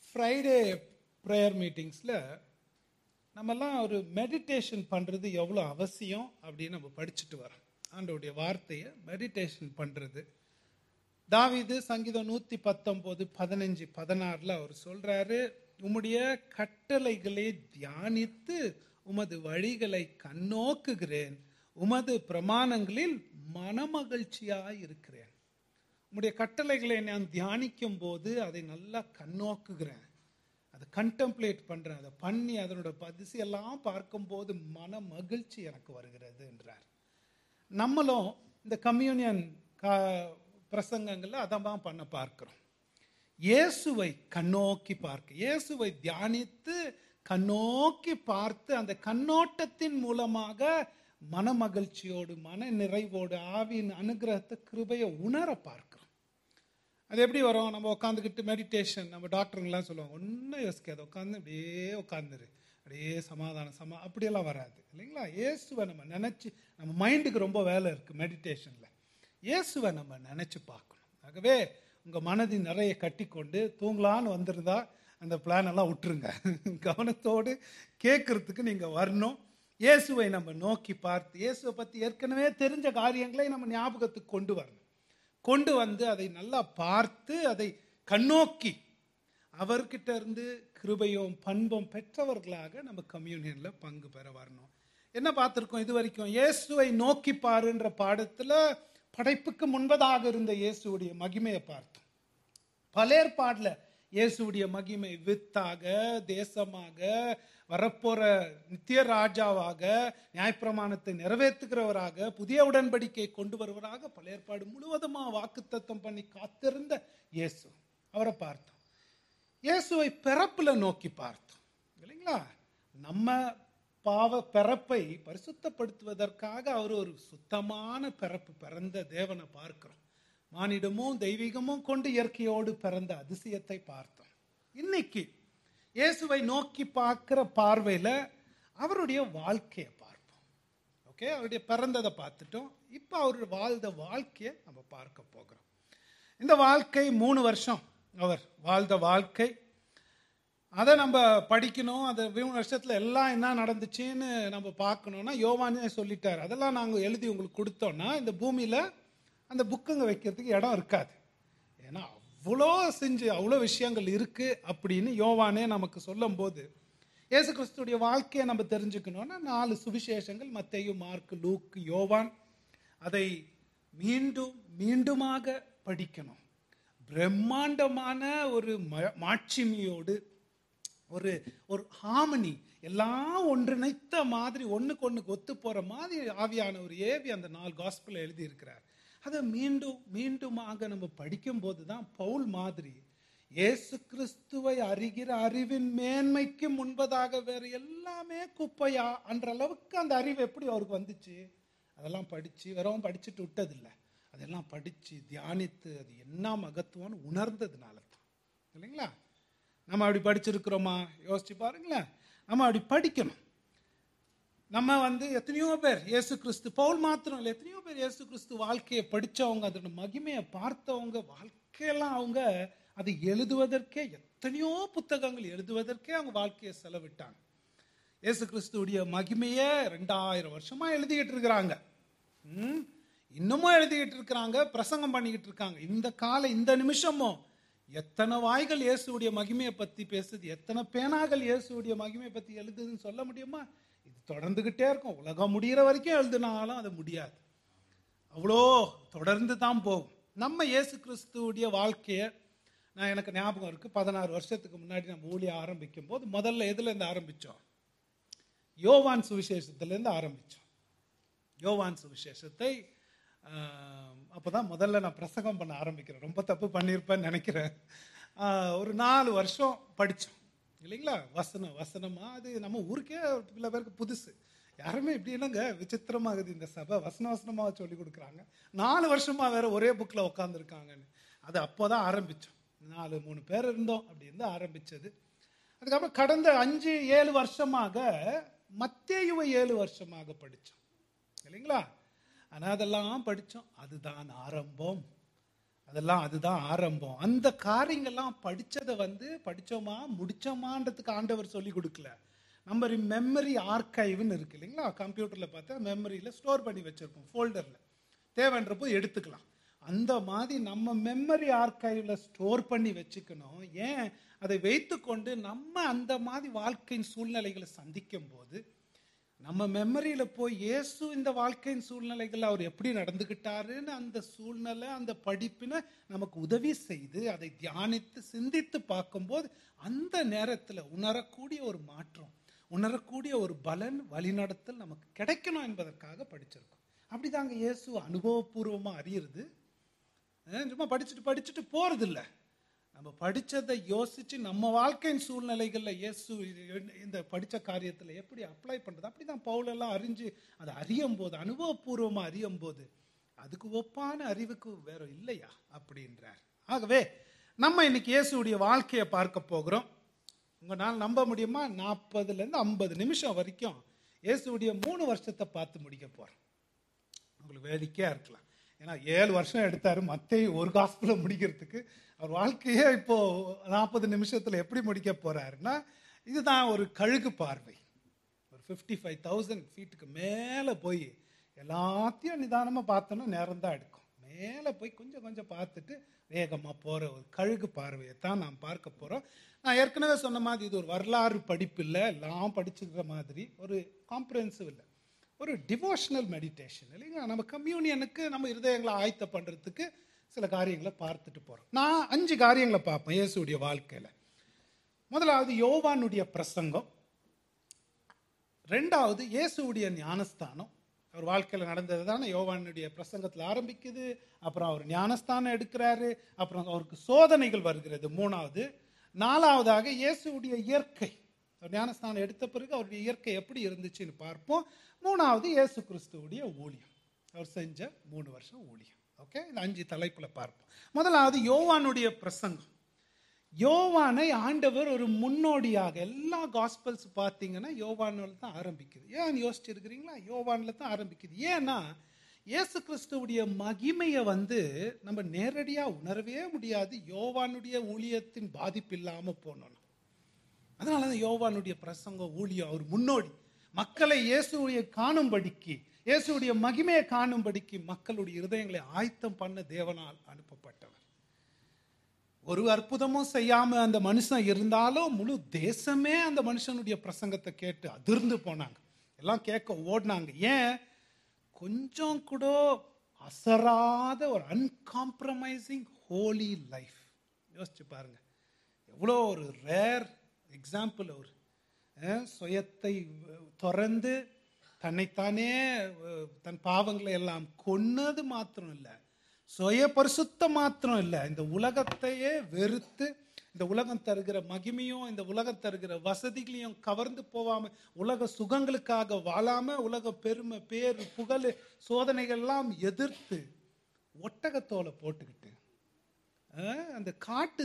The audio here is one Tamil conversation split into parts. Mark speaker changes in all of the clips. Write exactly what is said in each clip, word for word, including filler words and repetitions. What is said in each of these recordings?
Speaker 1: ஃப்ரைடே ப்ரேயர் மீட்டிங்ஸில் நம்மெல்லாம் ஒரு மெடிடேஷன் பண்ணுறது எவ்வளோ அவசியம் அப்படின்னு நம்ம படிச்சுட்டு வரோம். ஆண்டவருடைய வார்த்தையை மெடிடேஷன் பண்ணுறது. தாவீது சங்கீதம் நூற்றி பத்தொம்போது பதினஞ்சு பதினாறில் அவர் சொல்கிறாரு, உம்முடைய கட்டளைகளை தியானித்து உமது வழிகளை கண்ணோக்குகிறேன், உமது பிரமாணங்களில் மனமகிழ்ச்சியாக இருக்கிறேன். உம்முடைய கட்டளைகளை நான் தியானிக்கும் போது அதை நல்லா கண்ணோக்குகிறேன், அதை கண்டெம்ப்ளேட் பண்ணுறேன், அதை பண்ணி அதனோட அதிசயெல்லாம் பார்க்கும்போது மன மகிழ்ச்சி எனக்கு வருகிறது என்றார். நம்மளும் இந்த கம்யூனியன் கா பிரசங்கங்களில் அதான் பண்ண பார்க்கிறோம். இயேசுவை கண்ணோக்கி பார்க்க, இயேசுவை தியானித்து கண்ணோக்கி பார்த்து அந்த கண்ணோட்டத்தின் மூலமாக மன மகிழ்ச்சியோடு மன நிறைவோடு ஆவியின் அனுகிரகத்தை கிருபையை உணர பார்க்கிறோம். அது எப்படி வரும்? நம்ம உட்காந்துக்கிட்டு மெடிடேஷன், நம்ம டாக்டருங்கெல்லாம் சொல்லுவாங்க, ஒன்றும் யோசிக்காது, உட்காந்து அப்படியே உட்காந்துரு, அப்படியே சமாதானம் சமா அப்படியெல்லாம் வராது இல்லைங்களா? இயேசுவை நம்ம நினச்சி, நம்ம மைண்டுக்கு ரொம்ப வேலை இருக்குது மெடிடேஷனில். இயேசுவை நம்ம நினச்சி பார்க்கணும். ஆகவே உங்கள் மனதின் நிறைய கட்டி கொண்டு தூங்கலான்னு வந்திருந்தா அந்த பிளான் எல்லாம் விட்டுருங்க. கவனத்தோடு கேட்கறதுக்கு நீங்கள் வரணும். இயேசுவை நம்ம நோக்கி பார்த்து, இயேசுவை பற்றி ஏற்கனவே தெரிஞ்ச காரியங்களை நம்ம ஞாபகத்துக்கு கொண்டு வரணும். கொண்டு வந்து அதை நல்லா பார்த்து அதை கண்ணோக்கி அவர்கிட்ட இருந்து கிருபையும் பண்பும் பெற்றவர்களாக நம்ம கம்யூனியனில் பங்கு பெற வரணும். என்ன பார்த்துருக்கோம் இது வரைக்கும்? இயேசுவை நோக்கி பாருன்ற பாடத்தில் படைப்புக்கு முன்பதாக இருந்த இயேசுடைய மகிமையை பார்த்தோம். பல ஏற்பாடில் இயேசுடைய மகிமை வித்தாக, தேசமாக, வரப்போற நித்திய ராஜாவாக, நியாயப்பிரமாணத்தை நிறைவேற்றுகிறவராக, புதிய உடன்படிக்கை கொண்டு வருவராக பல ஏற்பாடு முழுவதுமாக வாக்குத்தத்தம் பண்ணி காத்திருந்த இயேசு, அவரை பார்த்தோம். இயேசுவை பிறப்புல நோக்கி பார்த்தோம் இல்லைங்களா? நம்ம பாவ பிறப்பை பரிசுத்தப்படுத்துவதற்காக அவர் ஒரு சுத்தமான பிறப்பு பிறந்த தேவனை பார்க்கிறோம். மானிடமும் தெய்வீகமும் கொண்டு இயற்கையோடு பிறந்த அதிசயத்தை பார்த்தோம். இன்னைக்கு இயேசுவை நோக்கி பார்க்கிற பார்வையில் அவருடைய வாழ்க்கையை பார்ப்போம். ஓகே, அவருடைய பிறந்ததை பார்த்துட்டோம். இப்போ அவருடைய வாழ்ந்த வாழ்க்கையை நம்ம பார்க்க போகிறோம். இந்த வாழ்க்கை மூணு வருஷம் அவர் வாழ்ந்த வாழ்க்கை, அதை நம்ம படிக்கணும். அதை மூணு வருஷத்தில் எல்லாம் என்ன நடந்துச்சுன்னு நம்ம பார்க்கணுன்னா யோவானே சொல்லிட்டார். அதெல்லாம் நாங்கள் எழுதி உங்களுக்கு கொடுத்தோன்னா இந்த பூமியில் அந்த புக்குங்க வைக்கிறதுக்கு இடம் இருக்காது. ஏன்னா அவ்வளோ செஞ்சு அவ்வளோ விஷயங்கள் இருக்குது அப்படின்னு யோவானே நமக்கு சொல்லும் போது, இயேசு கிறிஸ்துடைய வாழ்க்கையை நம்ம தெரிஞ்சுக்கணுன்னா நாலு சுவிசேஷங்கள், மத்தேயு, மார்க்கு, லூக்கு, யோவான், அதை மீண்டும் மீண்டுமாக படிக்கணும். பிரம்மாண்டமான ஒரு மாட்சிமையோடு ஒரு ஒரு ஹார்மனி, எல்லாம் ஒன்றிணைத்த மாதிரி, ஒன்றுக்கு ஒன்றுக்கு ஒத்து போகிற மாதிரி ஆவியானவர் ஏவி அந்த நாலு காஸ்பல் எழுதியிருக்கிறார். அதை மீண்டும் மீண்டுமாக நம்ம படிக்கும்போது தான் பவுல் மாதிரி இயேசு கிறிஸ்துவை அறிகிற அறிவின் மேன்மைக்கு முன்பதாக வேறு எல்லாமே குப்பையா என்ற அளவுக்கு அந்த அறிவு எப்படி அவருக்கு வந்துச்சு? அதெல்லாம் படித்து வெறும் படிச்சுட்டு விட்டதில்லை, அதெல்லாம் படித்து தியானித்து அது என்ன மகத்துவம்னு உணர்ந்ததுனால தான் இல்லைங்களா? நம்ம அப்படி படிச்சிருக்கிறோமா? யோசிச்சு பாருங்களேன். நம்ம அப்படி படிக்கணும். நம்ம வந்து எத்தனையோ பேர் இயேசு கிறிஸ்து, பவுல் மாத்திரம் இல்லை, எத்தனையோ பேர் இயேசு கிறிஸ்து வாழ்க்கையை படித்தவங்க, அதோட மகிமையை பார்த்தவங்க, வாழ்க்கையெல்லாம் அவங்க அதை எழுதுவதற்கே எத்தனையோ புத்தகங்கள் எழுதுவதற்கே அவங்க வாழ்க்கையை செலவிட்டாங்க. இயேசு கிறிஸ்துடைய மகிமையை ரெண்டாயிரம் வருஷமா எழுதிக்கிட்டு இருக்கிறாங்க. ம் இன்னமும் எழுதிக்கிட்டு இருக்கிறாங்க, பிரசங்கம் பண்ணிக்கிட்டு இருக்காங்க. இந்த கால இந்த நிமிஷமும் எத்தனை வாய்கள் இயேசுடைய மகிமையை பற்றி பேசுது, எத்தனை பேனாகள் இயேசுடைய மகிமையை பற்றி எழுதுதுன்னு சொல்ல முடியுமா? இது தொடர்ந்துகிட்டே இருக்கும். உலகம் முடிகிற வரைக்கும் எழுதுனாலும் அது முடியாது. அவ்வளோ தொடர்ந்து தான் போகும். நம்ம இயேசு கிறிஸ்துடைய வாழ்க்கையை நான் எனக்கு ஞாபகம் இருக்குது, பதினாறு வருஷத்துக்கு முன்னாடி நம்ம ஊழிய ஆரம்பிக்கும் போது முதல்ல எதுலேருந்து ஆரம்பித்தோம்? யோவான் சுவிசேஷத்துலேருந்து ஆரம்பித்தோம். யோவான் சுவிசேஷத்தை அப்போ தான் முதல்ல நான் பிரசங்கம் பண்ண ஆரம்பிக்கிறேன். ரொம்ப தப்பு பண்ணியிருப்பேன்னு நினைக்கிறேன். ஒரு நாலு வருஷம் படித்தோம் இல்லைங்களா? வசனம் வசனமாக அது நம்ம ஊருக்கே சில பேருக்கு புதுசு. யாருமே இப்படி என்னங்க விசித்திரமாகுது இந்த சபை, வசன வசனமாக சொல்லி கொடுக்குறாங்க, நாலு வருஷமாக வேறு ஒரே புக்கில் உட்காந்துருக்காங்கன்னு. அது அப்போ தான் ஆரம்பித்தோம். நாலு மூணு பேர் இருந்தோம், அப்படி இருந்து ஆரம்பித்தது. அதுக்கப்புறம் கடந்த அஞ்சு ஏழு வருஷமாக மத்தேயுவை ஏழு வருஷமாக படித்தோம் இல்லைங்களா? ஆனால் அதெல்லாம் படித்தோம். அதுதான் ஆரம்பம். அதெல்லாம் அதுதான் ஆரம்பம். அந்த காரியங்கள்லாம் படிச்சதை வந்து படிச்சோமா முடிச்சோமான்றதுக்கு ஆண்டவர் சொல்லி கொடுக்கல. நம்ம மெமரி ஆர்கைவ்னு இருக்கு இல்லைங்களா, கம்ப்யூட்டர்ல பார்த்தா மெமரியில ஸ்டோர் பண்ணி வச்சிருப்போம் ஃபோல்டர்ல, தேவைன்றப்போ எடுத்துக்கலாம். அந்த மாதிரி நம்ம மெமரி ஆர்கைவ்ல ஸ்டோர் பண்ணி வச்சுக்கணும். ஏன் அதை வைத்துக்கொண்டு நம்ம அந்த மாதிரி வாழ்க்கையின் சூழ்நிலைகளை சந்திக்கும் போது நம்ம மெமரியில போய் இயேசு இந்த வாழ்க்கையின் சூழ்நிலைகள் அவர் எப்படி நடந்துகிட்டாருன்னு அந்த சூழ்நிலை அந்த படிப்பினை நமக்கு உதவி செய்து அதை தியானித்து சிந்தித்து பார்க்கும்போது அந்த நேரத்தில் உணரக்கூடிய ஒரு மாற்றம், உணரக்கூடிய ஒரு பலன், வழிநடத்தல் நமக்கு கிடைக்கணும் என்பதற்காக படிச்சிருக்கோம். அப்படிதாங்க இயேசு அனுபவபூர்வமா அறியுறது. சும்மா படிச்சுட்டு படிச்சுட்டு போறது இல்லை. நம்ம படிச்சதை யோசிச்சு நம்ம வாழ்க்கையின் சூழ்நிலைகள்ல இயேசு இந்த படிச்ச காரியத்துல எப்படி அப்ளை பண்றது, அப்படிதான் பவுல் எல்லாம் அறிஞ்சு அதை அறியும் போது, அனுபவபூர்வமா அறியும் போது அதுக்கு ஒப்பான அறிவுக்கு வேற இல்லையா அப்படின்றார். ஆகவே நம்ம இன்னைக்கு இயேசுடைய வாழ்க்கையை பார்க்க போகிறோம். உங்களால் நம்ப முடியுமா, நாற்பதுல இருந்து ஐம்பது நிமிஷம் வரைக்கும் இயேசுடைய மூணு வருஷத்தை பார்த்து முடிக்க போறோம். உங்களுக்கு வேடிக்கையா இருக்கலாம், ஏன்னா ஏழு வருஷம் எடுத்தாரு மத்தேயு ஒரு காஸ்பல முடிக்கிறதுக்கு. அவர் வாழ்க்கையே இப்போ நாற்பது நிமிஷத்துல எப்படி முடிக்க போறாருன்னா, இதுதான் ஒரு கழுகு பார்வை. ஒரு ஃபிஃப்டி ஃபைவ் தௌசண்ட் ஃபீட்டுக்கு மேலே போய் எல்லாத்தையும் நிதானமா பார்த்தோன்னா நேரம் தான் எடுக்கும். மேலே போய் கொஞ்சம் கொஞ்சம் பார்த்துட்டு வேகமாக போகிற ஒரு கழுகு பார்வையை தான் நாம் பார்க்க போகிறோம். நான் ஏற்கனவே சொன்ன மாதிரி இது ஒரு வரலாறு படிப்பு இல்லை, எல்லாம் படிச்சுக்கிற மாதிரி ஒரு காம்ப்ரிஹென்சிவ் இல்லை, ஒரு டிவோஷனல் மெடிடேஷன் இல்லைங்களா. நம்ம கம்யூனியனுக்கு நம்ம இருதயங்களை ஆயத்த பண்ணுறதுக்கு சில காரியங்களை பார்த்துட்டு போகிறோம். நான் அஞ்சு காரியங்களை பார்ப்பேன் இயேசுடைய வாழ்க்கையில். முதலாவது யோவானுடைய பிரசங்கம், ரெண்டாவது இயேசுடைய ஞானஸ்தானம். அவர் வாழ்க்கையில் நடந்தது தானே யோவானுடைய பிரசங்கத்தில் ஆரம்பிக்குது. அப்புறம் அவர் ஞானஸ்தானம் எடுக்கிறாரு, அப்புறம் அவருக்கு சோதனைகள் வருகிறது மூணாவது. நாலாவதாக இயேசுடைய இயற்கை, அவர் ஞானஸ்தானம் எடுத்த பிறகு அவருடைய இயற்கை எப்படி இருந்துச்சுன்னு பார்ப்போம். மூணாவது இயேசு கிறிஸ்துவுடைய ஊழியம், அவர் செஞ்ச மூணு வருஷம் ஊழியம். ஓகே, இந்த அஞ்சு தலைப்புல பார்ப்போம். முதலாவது யோவானுடைய பிரசங்கம். யோவானை ஆண்டவர் ஒரு முன்னோடியாக, எல்லா காஸ்பல்ஸ் பார்த்தீங்கன்னா யோவானில் தான் ஆரம்பிக்குது. ஏன் யோசிச்சிருக்கிறீங்களா, யோவானில் தான் ஆரம்பிக்குது. ஏன்னா இயேசு கிறிஸ்துவுடைய மகிமையை வந்து நம்ம நேரடியாக உணரவே முடியாது யோவானுடைய ஊழியத்தின் பாதிப்பு இல்லாமல் போனோம். அதனால தான் யோவானுடைய பிரசங்கம் ஊழியம், அவர் முன்னோடி, மக்களை இயேசுடைய காணும்படிக்கு, இயேசுடைய மகிமையை காணும்படிக்கு மக்களுடைய இருதயங்களை ஆயத்தம் பண்ண தேவனால் அனுப்பப்பட்டவர். ஒரு அற்புதமும் செய்யாம அந்த மனுஷன் இருந்தாலும் முழு தேசமே அந்த மனுஷனுடைய பிரசங்கத்தை கேட்டு அதிர்ந்து போனாங்க, எல்லாம் கேட்க ஓடினாங்க. ஏன், கொஞ்சம் கூட அசராத ஒரு அன்காம்ப்ரமைசிங் ஹோலி லைஃப். யோசிச்சு பாருங்க, எவ்வளோ ஒரு ரேர் எக்ஸாம்பிள். அவர் சுயத்தை திறந்து தன்னைத்தானே தன் பாவங்களை எல்லாம் கொன்னது மாத்திரம் இல்லை, சுய பரிசுத்த மாத்திரம் இல்லை, இந்த உலகத்தையே வெறுத்து இந்த உலகம் தருகிற மகிமையும் இந்த உலகம் தருகிற வசதிகளையும் கவர்ந்து போவாம, உலக சுகங்களுக்காக வாழாம, உலக பெருமை பேர் புகழ் சோதனைகள் எல்லாம் எதிர்த்து ஒட்டகத்தோலை போட்டுக்கிட்டு அந்த காட்டு,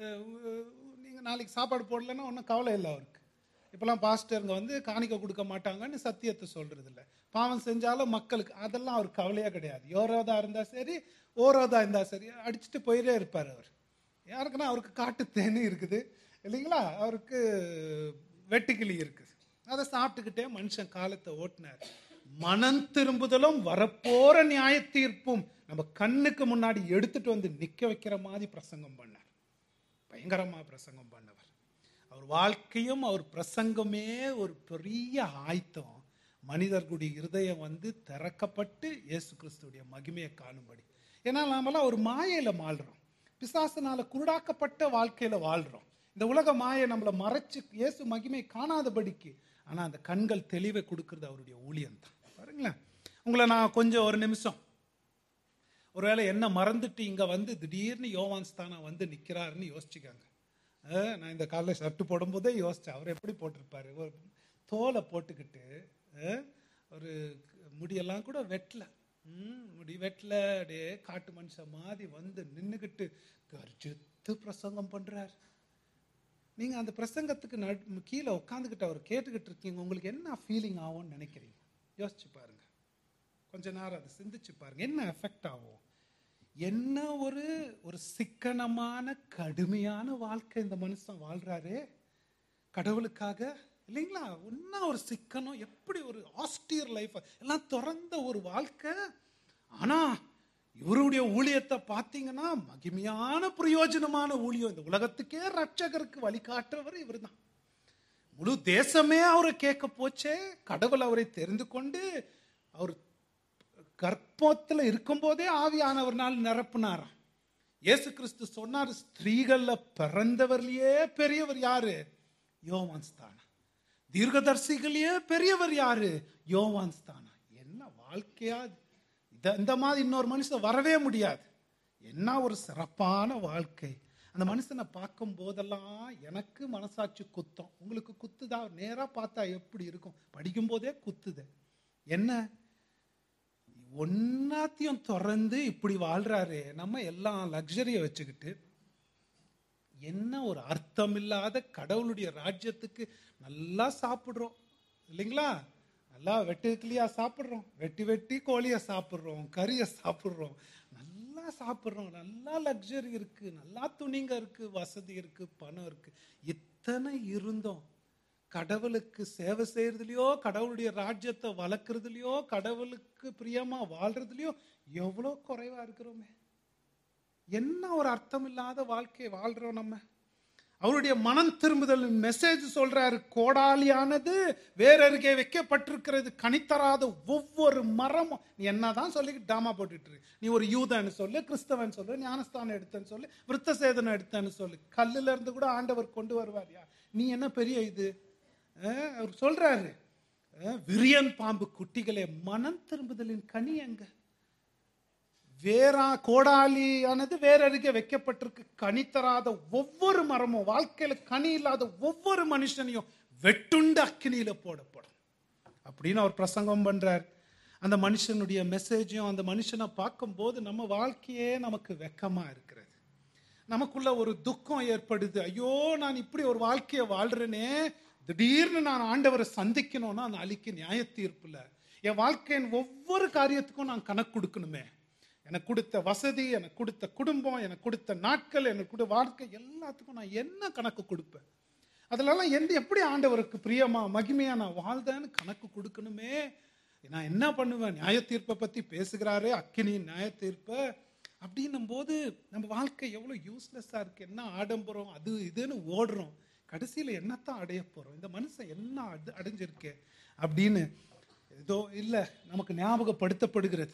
Speaker 1: நீங்க நாளைக்கு சாப்பாடு போடலன்னா ஒன்றும் கவலை இல்லை அவருக்கு. இப்பெல்லாம் பாஸ்டருங்க வந்து காணிக்க கொடுக்க மாட்டாங்கன்னு சத்தியத்தை சொல்றது இல்லை. பாவம் செஞ்சாலும் மக்களுக்கு அதெல்லாம் அவர் கவலையே கிடையாது. யோரோதா இருந்தா சரி, ஓரோதா இருந்தா சரி, அடிச்சுட்டு போயிட்டே இருப்பார் அவர். யாருக்குன்னா அவருக்கு காட்டு தேனி இருக்குது இல்லைங்களா, அவருக்கு வெட்டுக்கிளி இருக்குது, அதை சாப்பிட்டுக்கிட்டே மனுஷன் காலத்தை ஓட்டினார். மனம் திரும்புதலும் வரப்போற நியாய தீர்ப்பும் நம்ம கண்ணுக்கு முன்னாடி எடுத்துட்டு வந்து நிக்க வைக்கிற மாதிரி பிரசங்கம் பண்ணார். பயங்கரமா பிரசங்கம் பண்ணவர். அவர் வாழ்க்கையும் அவர் பிரசங்கமே ஒரு பெரிய ஆயத்தம், மனிதர்களுடைய இருதயம் வந்து திறக்கப்பட்டு இயேசு கிறிஸ்துடைய மகிமையை காணும்படி. ஏன்னா நாமெல்லாம் ஒரு மாயையில வாழ்றோம், பிசாசனால குருடாக்கப்பட்ட வாழ்க்கையில வாழ்றோம். இந்த உலக மாயை நம்மளை மறைச்சு இயேசு மகிமை காணாதபடிக்கு, ஆனா அந்த கண்கள் தெளிவை கொடுக்கறது அவருடைய ஊழியம் தான். பாருங்களேன், உங்களை நான் கொஞ்சம் ஒரு நிமிஷம், ஒருவேளை என்ன மறந்துட்டு இங்க வந்து திடீர்னு யோவான் ஸ்தானம் வந்து நிக்கிறாருன்னு யோசிச்சுக்காங்க. நான் இந்த காலையில் ஷர்ட்டு போடும்போதே யோசிச்சேன், அவர் எப்படி போட்டிருப்பாரு, ஒரு தோலை போட்டுக்கிட்டு, ஒரு முடியெல்லாம் கூட வெட்டல, முடி வெட்டல, அப்படியே காட்டு மனுஷன் மாதிரி வந்து நின்றுக்கிட்டு கர்ஜித்து பிரசங்கம் பண்றார். நீங்க அந்த பிரசங்கத்துக்கு நடு கீழே உட்காந்துக்கிட்டு அவர் கேட்டுக்கிட்டு இருக்கீங்க, உங்களுக்கு என்ன ஃபீலிங் ஆகும்னு நினைக்கிறீங்க? யோசிச்சு பாருங்க, கொஞ்ச நேரம் அதை சிந்திச்சு பாருங்க, என்ன எஃபெக்ட் ஆகும். என்ன ஒரு ஒரு சிக்கனமான கடுமையான வாழ்க்கை இந்த மனுஷன் வாழ்றாரு கடவுளுக்காக, இல்லைங்களா? இன்னும் ஒரு சிக்கனம், எப்படி ஒரு ஆஸ்டியர் லைஃப், எல்லாம் திறந்த ஒரு வாழ்க்கை. ஆனா இவருடைய ஊழியத்தை பார்த்தீங்கன்னா மகிமையான பிரயோஜனமான ஊழியம். இந்த உலகத்துக்கே ரட்சகருக்கு வழிகாட்டுறவர் இவர் தான். முழு தேசமே அவரை கேட்க போச்சே. கடவுள் அவரை தெரிந்து கொண்டு அவர் கர்ப்பத்தில் இருக்கும் போதே ஆவியானவர்னால் நிரப்புனாராம். இயேசு கிறிஸ்து சொன்னார், ஸ்திரீகள்ல பிறந்தவர்லயே பெரியவர் யாரு? யோவான் ஸ்தானா. தீர்க்கதரிசிகளே பெரியவர் யாரு? யோவான் ஸ்தானா. என்ன வாழ்க்கையா! இந்த மாதிரி இன்னொரு மனுஷன் வரவே முடியாது. என்ன ஒரு சிறப்பான வாழ்க்கை! அந்த மனுஷனை பார்க்கும் போதெல்லாம் எனக்கு மனசாட்சி குத்தம். உங்களுக்கு குத்துதா? நேரா பார்த்தா எப்படி இருக்கும்? படிக்கும் போதே குத்துது. என்ன ஒன்னாத்தையும் திறந்து இப்படி வாழ்றாரு. நம்ம எல்லாம் லக்ஸரியை வச்சுக்கிட்டு என்ன ஒரு அர்த்தம் இல்லாத கடவுளுடைய ராஜ்யத்துக்கு நல்லா சாப்பிடுறோம், இல்லைங்களா? நல்லா வெட்டு கிளியா சாப்பிட்றோம், வெட்டி வெட்டி கோழியை சாப்பிட்றோம், கறியை சாப்பிட்றோம், நல்லா சாப்பிட்றோம், நல்லா லக்ஸரி இருக்கு, நல்லா துணிங்க இருக்கு, வசதி இருக்கு, பணம் இருக்கு. இத்தனை இருந்தோம் கடவுளுக்கு சேவை செய்யறதுலையோ, கடவுளுடைய ராஜ்யத்தை வளர்க்கறதுலையோ, கடவுளுக்கு பிரியமா வாழ்றதுலையோ எவ்வளோ குறைவா இருக்கிறோமே. என்ன ஒரு அர்த்தம் இல்லாத வாழ்க்கையை வாழ்றோம் நம்ம. அவருடைய மனம் திரும்புதல் மெசேஜ் சொல்றாரு, கோடாலியானது வேற அருகே வைக்கப்பட்டிருக்கிறது, கனித்தராத ஒவ்வொரு மரமும். நீ என்னதான் சொல்லி டாமா போட்டுட்டு, நீ ஒரு யூதன்னு சொல்லு, கிறிஸ்தவன் சொல்லு, ஞானஸ்தானம் எடுத்தேன்னு சொல்லு, விருத்த சேதனம் எடுத்தேன்னு சொல்லு, கல்லுல இருந்து கூட ஆண்டவர் கொண்டு வருவாரியா? நீ என்ன பெரிய இது? அவர் சொல்றாரு, விரியன் பாம்பு குட்டிகளே, மனம் திரும்புதலின் கனி எங்க? வேறா கோடாலியானது வேற அருகே வைக்கப்பட்டிருக்கு, கனி தராத ஒவ்வொரு மரமும், வாழ்க்கையில கனி இல்லாத ஒவ்வொரு மனுஷனையும் வெட்டுண்டு அக்கினியில போடப்படும் அப்படின்னு அவர் பிரசங்கம் பண்றார். அந்த மனுஷனுடைய மெசேஜையும் அந்த மனுஷனை பார்க்கும் போது நம்ம வாழ்க்கையே நமக்கு வெக்கமா இருக்கிறது. நமக்குள்ள ஒரு துக்கம் ஏற்படுது. ஐயோ, நான் இப்படி ஒரு வாழ்க்கையை வாழ்றேனே, திடீர்னு நான் ஆண்டவரை சந்திக்கணும்னா அந்த அழிக்கு நியாய தீர்ப்புல என் வாழ்க்கையின் ஒவ்வொரு காரியத்துக்கும் நான் கணக்கு கொடுக்கணுமே. எனக்கு கொடுத்த வசதி, எனக்கு கொடுத்த குடும்பம், எனக்கு கொடுத்த நாட்கள், எனக்கு கொடுத்த வாழ்க்கை, எல்லாத்துக்கும் நான் என்ன கணக்கு கொடுப்பேன்? அதிலெல்லாம் எந்த எப்படி ஆண்டவருக்கு பிரியமா மகிமையா நான் வாழ்ந்தேன்னு கணக்கு கொடுக்கணுமே. நான் என்ன பண்ணுவேன்? நியாய தீர்ப்பை பத்தி பேசுகிறாரு, அக்கினியின் நியாய தீர்ப்பை. அப்படின்னும் போது நம்ம வாழ்க்கை எவ்வளவு யூஸ்லெஸ்ஸா இருக்கு. என்ன ஆடம்பரம், அது இதுன்னு ஓடுறோம், கடைசியில என்னத்தான் அடைய போறோம்? இந்த மனுஷன் என்ன அடு அடைஞ்சிருக்கு அப்படின்னு ஏதோ இல்லை நமக்கு ஞாபகப்படுத்தப்படுகிறது.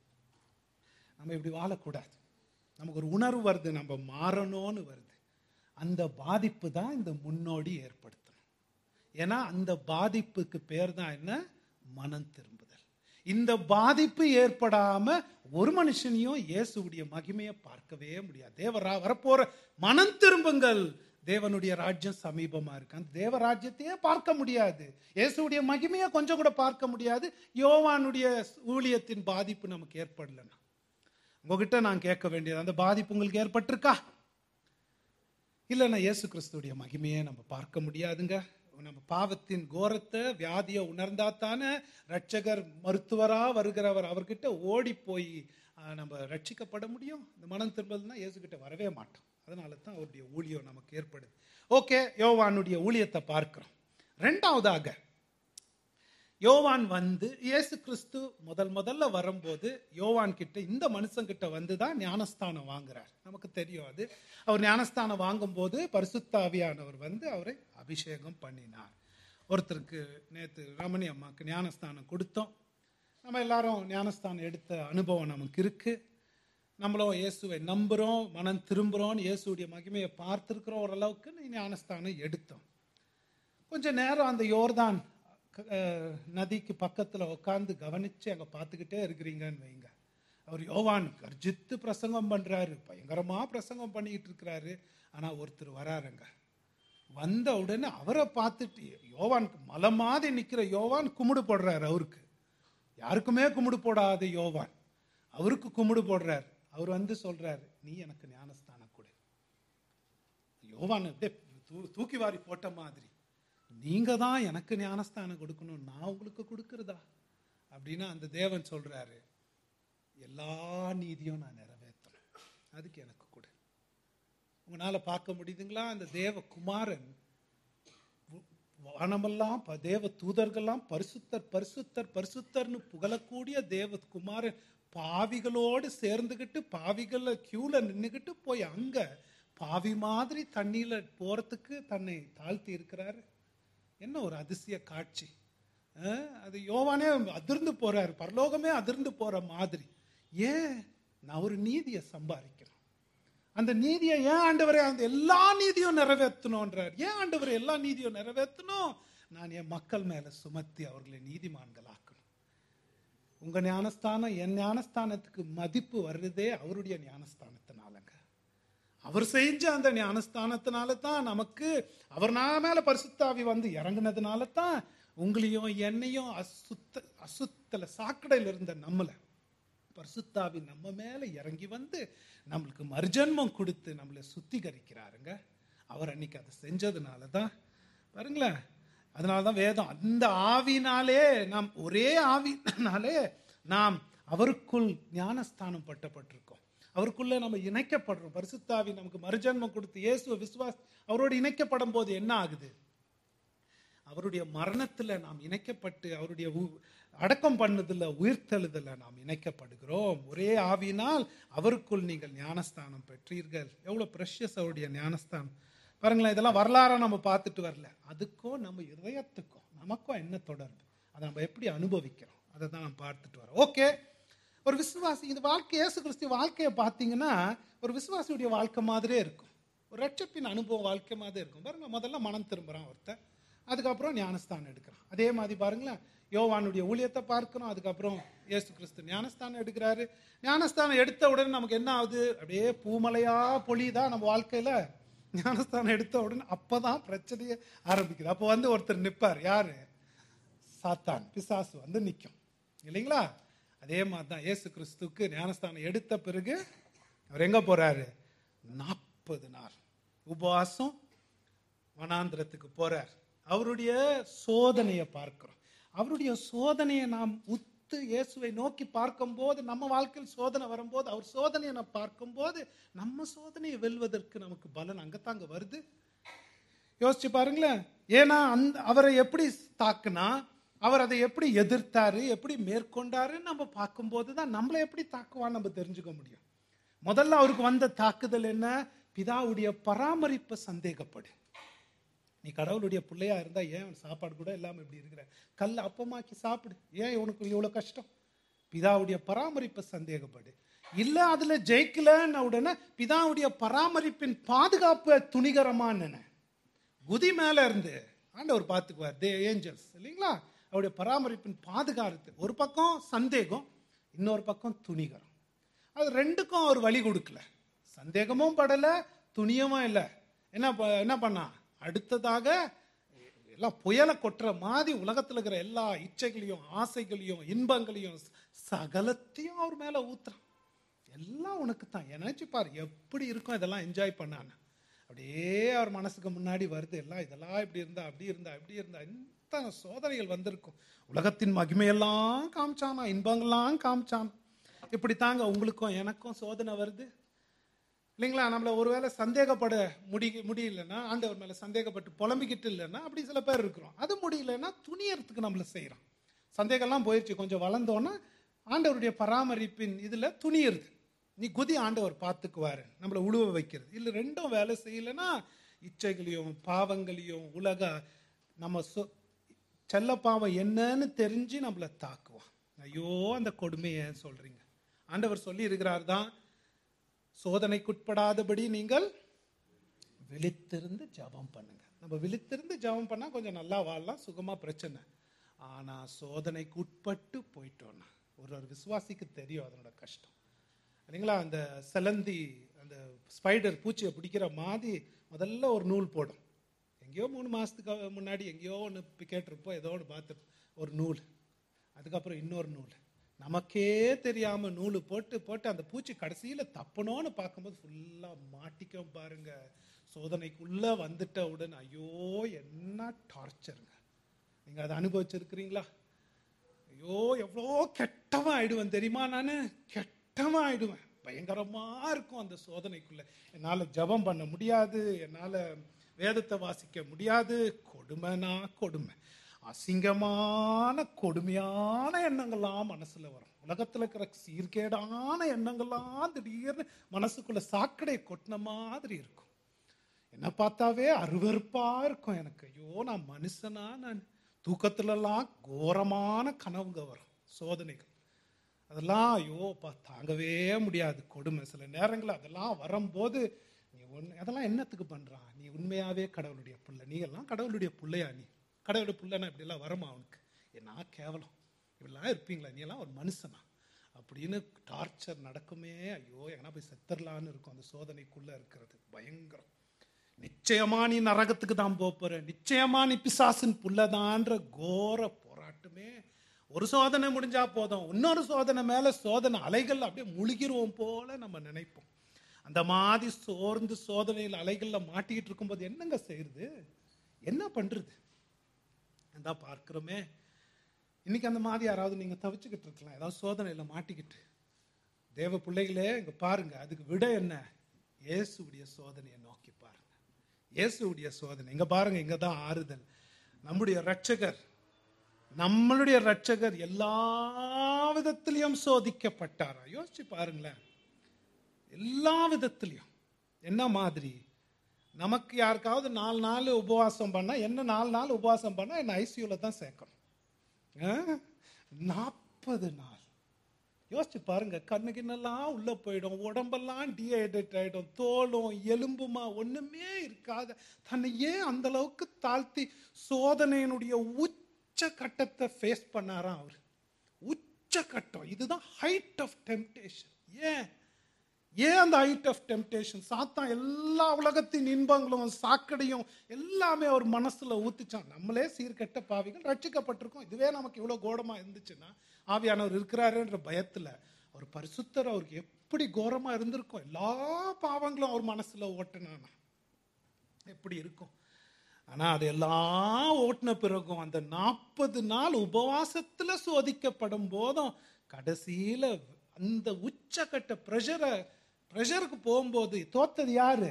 Speaker 1: நம்ம இப்படி வாழக்கூடாது. நமக்கு ஒரு உணர்வு வருது, நம்ம மாறணும்னு வருது. அந்த பாதிப்பு தான் இந்த முன்னோடி ஏற்படுத்தணும். ஏன்னா அந்த பாதிப்புக்கு பேர் தான் என்ன? மனம் திரும்புதல். இந்த பாதிப்பு ஏற்படாம ஒரு மனுஷனையும் இயேசுடைய மகிமையை பார்க்கவே முடியாது. தேவரா வரப்போற மனம் திரும்புங்கள், தேவனுடைய ராஜ்யம் சமீபமா இருக்கு. அந்த தேவ ராஜ்யத்தையே பார்க்க முடியாது, இயேசுடைய மகிமையை கொஞ்சம் கூட பார்க்க முடியாது. யோவானுடைய ஊழியத்தின் பாதிப்பு நமக்கு ஏற்படலன்னா உங்ககிட்ட நான் கேட்க வேண்டியது, அந்த பாதிப்பு உங்களுக்கு ஏற்பட்டிருக்கா? இல்லைன்னா இயேசு கிறிஸ்துடைய மகிமையே நம்ம பார்க்க முடியாதுங்க. நம்ம பாவத்தின் கோரத்தை, வியாதியை உணர்ந்தா தானே ரட்சகர் மருத்துவரா வருகிறவர் அவர்கிட்ட ஓடி போய் நம்ம ரட்சிக்கப்பட முடியும். இந்த மனம் திரும்புதல்னா இயேசு கிட்ட வரவே மாட்டோம். அதனால தான் அவருடைய ஊழியம் நமக்கு ஏற்படுது. ஓகே, யோவானுடைய ஊழியத்தை பார்க்கிறோம். ரெண்டாவதாக யோவான் வந்து இயேசு கிறிஸ்து முதல் முதல்ல வரும்போது யோவான் கிட்ட, இந்த மனுஷன் கிட்ட வந்து தான் ஞானஸ்தானம் வாங்குறார். நமக்கு தெரியும் அது. அவர் ஞானஸ்தானம் வாங்கும் போது பரிசுத்த ஆவியானவர் வந்து அவரை அபிஷேகம் பண்ணினார். ஒருத்தருக்கு நேற்று ரமணி அம்மாவுக்கு ஞானஸ்தானம் கொடுத்தோம். நம்ம எல்லாரும் ஞானஸ்தானம் எடுத்த அனுபவம் நமக்கு இருக்கு. நம்மளும் இயேசுவை நம்புறோம், மனம் திரும்புறோம், இயேசுடைய மகிமையை பார்த்துருக்கிறோம். ஓரளவுக்கு ஞானஸ்தானம் எடுத்தோம். கொஞ்ச நேரம் அந்த யோர்தான் நதிக்கு பக்கத்தில் உட்காந்து கவனிச்சு அங்கே பார்த்துக்கிட்டே இருக்கிறீங்கன்னு வைங்க. அவர் யோவான் கர்ஜித்து பிரசங்கம் பண்றாரு, பயங்கரமா பிரசங்கம் பண்ணிக்கிட்டு இருக்கிறாரு. ஆனா ஒருத்தர் வராருங்க. வந்த உடனே அவரை பார்த்துட்டு யோவானுக்கு மலை மாதிரி நிற்கிற யோவான் கும்பிடு போடுறாரு. அவருக்கு யாருக்குமே கும்பிடு போடாத யோவான் அவருக்கு கும்பிடு போடுறாரு. அவர் வந்து சொல்றாரு, நீ எனக்கு ஞானஸ்தானம் கொடு. யோவான் அப்படியே தூக்கி வாரி போட்ட மாதிரி, நீங்க தான் எனக்கு ஞானஸ்தானம் கொடுக்கணும், நான் உங்களுக்கு கொடுக்கறதா அப்படின்னா அந்த தேவன் சொல்றாரு, எல்லா நீதியும் நான் நிறைவேற்றணும். அதுக்கு எனக்கு கொடு. உங்களால பார்க்க முடியுதுங்களா? அந்த தேவகுமாரன் வானமெல்லாம் தேவ தூதர்கள்லாம் பரிசுத்தர் பரிசுத்தர் பரிசுத்தர்னு புகழக்கூடிய தேவகுமாரன் பாவிகளோடு சேர்ந்துகிட்டு பாவிகள கியூல நின்றுகிட்டு போய் அங்க பாவி மாதிரி தண்ணியில போறதுக்கு தன்னை தாழ்த்தி இருக்கிறாரு. என்ன ஒரு அதிசய காட்சி! அது யோவானே அதிர்ந்து போறாரு, பரலோகமே அதிர்ந்து போற மாதிரி. ஏன்? நான் ஒரு நீதியை சம்பாதிக்கிறேன். அந்த நீதியை ஏன் ஆண்டவரே அந்த எல்லா நீதியும் நிறைவேற்றணும்ன்றார். ஏன் ஆண்டவரே எல்லா நீதியும் நிறைவேற்றணும்? நான் என் மக்கள் மேல சுமத்தி அவர்களை நீதிமான்கள் ஆக்கணும். உங்க ஞானஸ்தானம் என் ஞானஸ்தானத்துக்கு மதிப்பு வர்றதே அவருடைய ஞானஸ்தானத்தினாலங்க. அவர் செஞ்ச அந்த ஞானஸ்தானத்தினால தான் நமக்கு அவர் நான் மேல பரிசுத்தாவி வந்து இறங்குனதுனால தான் உங்களையும் என்னையும் அசுத்த அசுத்தல சாக்கடையில் இருந்த நம்மள பரிசுத்தாவி நம்ம மேல இறங்கி வந்து நம்மளுக்கு மறுஜன்மம் கொடுத்து நம்மளை சுத்திகரிக்கிறாருங்க. அவர் அன்னைக்கு அதை செஞ்சதுனால தான் பாருங்களேன். அதனாலதான் வேதம் அந்த ஆவினாலே நாம் ஒரே ஆவினாலே நாம் அவருக்குள் ஞானஸ்தானம் பட்டப்பட்டிருக்கோம். அவருக்குள்ள நம்ம இணைக்கப்படுறோம். பரிசுத்தாவி நமக்கு மறுஜன்மம் கொடுத்து இயேசுவை விசுவாஸ் அவரோடு இணைக்கப்படும் போது என்ன ஆகுது? அவருடைய மரணத்துல நாம் இணைக்கப்பட்டு அவருடைய அடக்கம் பண்ணதுல உயிர்த்தெழுதல நாம் இணைக்கப்படுகிறோம். ஒரே ஆவியினால் அவருக்குள் நீங்கள் ஞானஸ்தானம் பெற்றீர்கள். எவ்வளவு பிரஷியஸ் அவருடைய ஞானஸ்தானம் பாருங்களேன். இதெல்லாம் வரலாறா நம்ம பார்த்துட்டு வரல. அதுக்கும் நம்ம இதயத்துக்கும் நமக்கும் என்ன தொடர்பு, அதை நம்ம எப்படி அனுபவிக்கிறோம், அதை தான் நம்ம பார்த்துட்டு வரோம். ஓகே, ஒரு விசுவாசி இந்த வாழ்க்கை இயேசு கிறிஸ்து வாழ்க்கையை பார்த்தீங்கன்னா ஒரு விசுவாசியுடைய வாழ்க்கை மாதிரியே இருக்கும். ஒரு ரட்சப்பின் அனுபவம் வாழ்க்கை மாதிரி இருக்கும். பாருங்க, முதல்ல மனம் திரும்புறான் ஒருத்தன், அதுக்கப்புறம் ஞானஸ்தானம் எடுக்கிறான். அதே மாதிரி பாருங்களேன், யோவானுடைய ஊழியத்தை பார்க்கிறோம், அதுக்கப்புறம் இயேசு கிறிஸ்து ஞானஸ்தானம் எடுக்கிறாரு. ஞானஸ்தானம் எடுத்த உடனே நமக்கு என்ன ஆகுது? அப்படியே பூமலையா பொழியுதா நம்ம வாழ்க்கையில. ஞானஸ்தானம் எடுத்த உடனே அப்பதான் பிரச்சனையே ஆரம்பிக்குது. அப்போ வந்து ஒருத்தர் நிற்பார். யாரு? சாத்தான், பிசாசு வந்து நிற்கும் இல்லைங்களா? அதே மாதிரி தான் இயேசு கிறிஸ்துக்கு ஞானஸ்தானம் எடுத்த பிறகு அவர் எங்க போறாரு? நாற்பது நாள் உபவாசம் வனாந்திரத்துக்கு போறார். அவருடைய சோதனையை பார்க்கிறோம். அவருடைய சோதனையை நாம் உத்து இயேசுவை நோக்கி பார்க்கும் போது, நம்ம வாழ்க்கையில் சோதனை வரும்போது அவர் சோதனையை நான் பார்க்கும் போது நம்ம சோதனையை வெல்வதற்கு நமக்கு பலன் அங்கத்தாங்க வருது. யோசிச்சு பாருங்களேன். ஏன்னா அந்த அவரை எப்படி தாக்குனா, அவர் அதை எப்படி எதிர்த்தாரு, எப்படி மேற்கொண்டாரு நம்ம பார்க்கும்போது தான் நம்மளை எப்படி தாக்குவான்னு நம்ம தெரிஞ்சுக்க முடியும். முதல்ல அவருக்கு வந்த தாக்குதல் என்ன? பிதாவுடைய பராமரிப்பை சந்தேகப்படு. நீ கடவுளுடைய பிள்ளையா இருந்தா ஏன் சாப்பாடு கூட இல்லாம இப்படி இருக்கிற? கல் அப்பமாக்கி சாப்பிடு. ஏன் உனக்கு இவ்வளவு கஷ்டம்? பிதாவுடைய பராமரிப்பை சந்தேகப்படு. இல்ல அதுல ஜெயிக்கலன்னு உடனே பிதாவுடைய பராமரிப்பின் பாதுகாப்பு துணிகரமான குதி மேல இருந்து ஆண்டவர் பார்த்துக்குவார். தே ஏஞ்சல்ஸ் இல்லைங்களா? அவருடைய பராமரிப்பின் பாதுகாப்பு. ஒரு பக்கம் சந்தேகம், இன்னொரு பக்கம் துணிகரம். அது ரெண்டுக்கும் அவர் வழி கொடுக்கல. சந்தேகமும் படல, துணியமும் இல்லை. என்ன என்ன பண்ணா? அடுத்ததாக எல்லாம் புயலை கொட்டுற மாதிரி உலகத்தில் இருக்கிற எல்லா இச்சைகளையும் ஆசைகளையும் இன்பங்களையும் சகலத்தையும் அவர் மேல ஊத்துறான். எல்லாம் உனக்கு தான். நினைச்சு பாரு எப்படி இருக்கும் இதெல்லாம் என்ஜாய் பண்ணான்னு. அப்படியே அவர் மனசுக்கு முன்னாடி வருது எல்லாம். இதெல்லாம் இப்படி இருந்தா அப்படி இருந்தா இப்படி இருந்தா இந்த சோதனைகள் வந்திருக்கும். உலகத்தின் மகிமையெல்லாம் காமிச்சானா, இன்பங்கள்லாம் காமிச்சான். இப்படி தாங்க உங்களுக்கும் எனக்கும் சோதனை வருது இல்லைங்களா? நம்மள ஒருவேளை சந்தேகப்பட முடி முடியலன்னா ஆண்டவர் மேல சந்தேகப்பட்டு புலம்பிக்கிட்டு இல்லைன்னா அப்படி சில பேர் இருக்கிறோம். அது முடியலன்னா துணியறதுக்கு நம்மள செய்யறோம். சந்தேகம்லாம் போயிடுச்சு, கொஞ்சம் வளர்ந்தோன்னா ஆண்டவருடைய பராமரிப்பின் இதுல துணியறது. நீ குதி, ஆண்டவர் பார்த்துக்குவாரு, நம்மளை உழுவ வைக்கிறது. இல்லை ரெண்டும் வேலை செய்யலைன்னா இச்சைகளையும் பாவங்களையும் உலக நம்ம சொ செல்ல பாவம் என்னன்னு தெரிஞ்சு நம்மளை தாக்குவான். ஐயோ அந்த கொடுமையை சொல்றீங்க. ஆண்டவர் சொல்லி இருக்கிறார் தான், சோதனைக்குட்படாதபடி நீங்கள் விழித்திருந்து ஜபம் பண்ணுங்க. நம்ம விழித்திருந்து ஜபம் பண்ணா கொஞ்சம் நல்லா வாழலாம், சுகமா பிரச்சனை. ஆனா சோதனைக்கு உட்பட்டு போயிட்டோம்னா ஒரு ஒரு விசுவாசிக்கு தெரியும் அதனோட கஷ்டம் இல்லைங்களா? அந்த செலந்தி அந்த ஸ்பைடர் பூச்சியை பிடிக்கிற மாதிரி முதல்ல ஒரு நூல் போடும். எங்கேயோ மூணு மாசத்துக்கு முன்னாடி எங்கேயோ ஒன்று கேட்டிருப்போம், ஏதோ ஒன்று பார்த்து ஒரு நூல், அதுக்கப்புறம் இன்னொரு நூல், நமக்கே தெரியாம நூலு போட்டு போட்டு அந்த பூச்சி கடைசியில தப்பணும்னு பார்க்கும்போது ஃபுல்லா மாட்டிக்க பாருங்க. சோதனைக்குள்ள வந்துட்ட உடனே ஐயோ என்ன டார்ச்சருங்க. நீங்க அதை அனுபவிச்சிருக்கிறீங்களா? ஐயோ எவ்வளோ கெட்டவன் ஆயிடுவேன் தெரியுமா? நான் கெட்டவன் ஆயிடுவேன். பயங்கரமா இருக்கும் அந்த சோதனைக்குள்ள. என்னால ஜெபம் பண்ண முடியாது, என்னால வேதத்தை வாசிக்க முடியாது, கொடுமைனா கொடுமை, அசிங்கமான கொடுமையான எண்ணங்கள்லாம் மனசுல வரும். உலகத்துல இருக்கிற சீர்கேடான எண்ணங்கள்லாம் திடீர்னு மனசுக்குள்ள சாக்கடை கொட்டின மாதிரி இருக்கும். என்ன பார்த்தாவே அருவருப்பா இருக்கும் எனக்கு. ஐயோ நான் மனுஷனா, நான் தூக்கத்துலலாம் கோரமான கனவுங்க வரும், சோதனைகள். அதெல்லாம் ஐயோ பா தாங்கவே முடியாது கொடுமை. சில நேரங்கள் அதெல்லாம் வரும்போது நீ ஒன்று அதெல்லாம் என்னத்துக்கு பண்றான், நீ உண்மையாவே கடவுளுடைய பிள்ளை, நீ எல்லாம் கடவுளுடைய பிள்ளையா, நீ கடவுளுடைய பிள்ளைனா இப்படிலாம் வரமா அவனுக்கு, என்ன கேவலம், இப்படிலாம் இருப்பீங்களா, நீ எல்லாம் ஒரு மனுஷனா அப்படின்னு டார்ச்சர் நடக்குமே. ஐயோ எங்கன்னா போய் செத்துடலான்னு இருக்கும் அந்த சோதனைக்குள்ள இருக்கிறது. பயங்கரம். நிச்சயமா நீ நரகத்துக்கு தான் போற, நிச்சயமா நீ பிசாசின் புள்ளதான்ற கோர போராட்டமே. ஒரு சோதனை முடிஞ்சா போதும், இன்னொரு சோதனை மேல சோதனை அலைகள் அப்படியே முழுகிருவோம் போல நம்ம நினைப்போம். அந்த மாதிரி சோர்ந்து சோதனையில் அலைகள்ல மாட்டிக்கிட்டு இருக்கும்போது என்னங்க செய்யறது, என்ன பண்றது தான் பார்க்கிறோமே. இன்னைக்கு அந்த மாதிரி யாராவது நீங்க தவிச்சுக்கிட்டு இருக்கலாம், ஏதாவது சோதனையில மாட்டிக்கிட்டு. தேவ பிள்ளைகளே இங்க பாருங்க, அதுக்கு விட என்ன, இயேசுடைய சோதனையை நோக்கி பாருங்க. இயேசுடைய சோதனை இங்க பாருங்க, இங்கதான் ஆறுதல். நம்முடைய இரட்சகர் நம்மளுடைய இரட்சகர் எல்லா விதத்திலையும் சோதிக்கப்பட்டாரா. யோசிச்சு பாருங்களேன், எல்லா விதத்திலையும். என்ன மாதிரி, நமக்கு யாருக்காவது நாலு நாள் உபவாசம் பண்ணா என்ன, நாலு நாள் உபவாசம் பண்ணா என்ன ஐசியூல தான் சேர்க்கணும். நாற்பது நாள் யோசிச்சு பாருங்க, கண்ணு கிண்ணெல்லாம் உள்ள போயிடும், உடம்பெல்லாம் டீஹைட்ரேட் ஆயிடும், தோலும் எலும்புமா ஒண்ணுமே இருக்காத தன்னையே அந்த அளவுக்கு தாழ்த்தி சோதனையினுடைய உச்ச கட்டத்தை ஃபேஸ் பண்ணாராம் அவர். உச்ச கட்டம், இதுதான் ஹைட் ஆஃப் டெம்ப்டேஷன். ஏன் ஏன் அந்த ஹைட் ஆஃப் டெம்ப்டேஷன்? சாத்தான் எல்லா உலகத்தின் இன்பங்களும் சாக்கடையும் எல்லாமே அவர் மனசுல ஊத்துச்சான். நம்மளே சீர்கெட்ட பாவிகள், ரட்சிக்கப்பட்டிருக்கோம். இதுவே நமக்கு இவ்வளவு கோரமா இருந்துச்சுன்னா, ஆவியானவர் இருக்கிறாருன்ற பயத்துல அவர் பரிசுத்தர், அவருக்கு எப்படி கோரமா இருந்திருக்கும். எல்லா பாவங்களும் அவர் மனசுல ஓட்டினானா எப்படி இருக்கும். ஆனா அதெல்லாம் ஓட்டின பிறகும் அந்த நாற்பது நாள் உபவாசத்துல சோதிக்கப்படும் போதும் கடைசியில அந்த உச்சக்கட்ட பிரஷரை பிரஷருக்கு போகும்போது தோத்தது யாரு,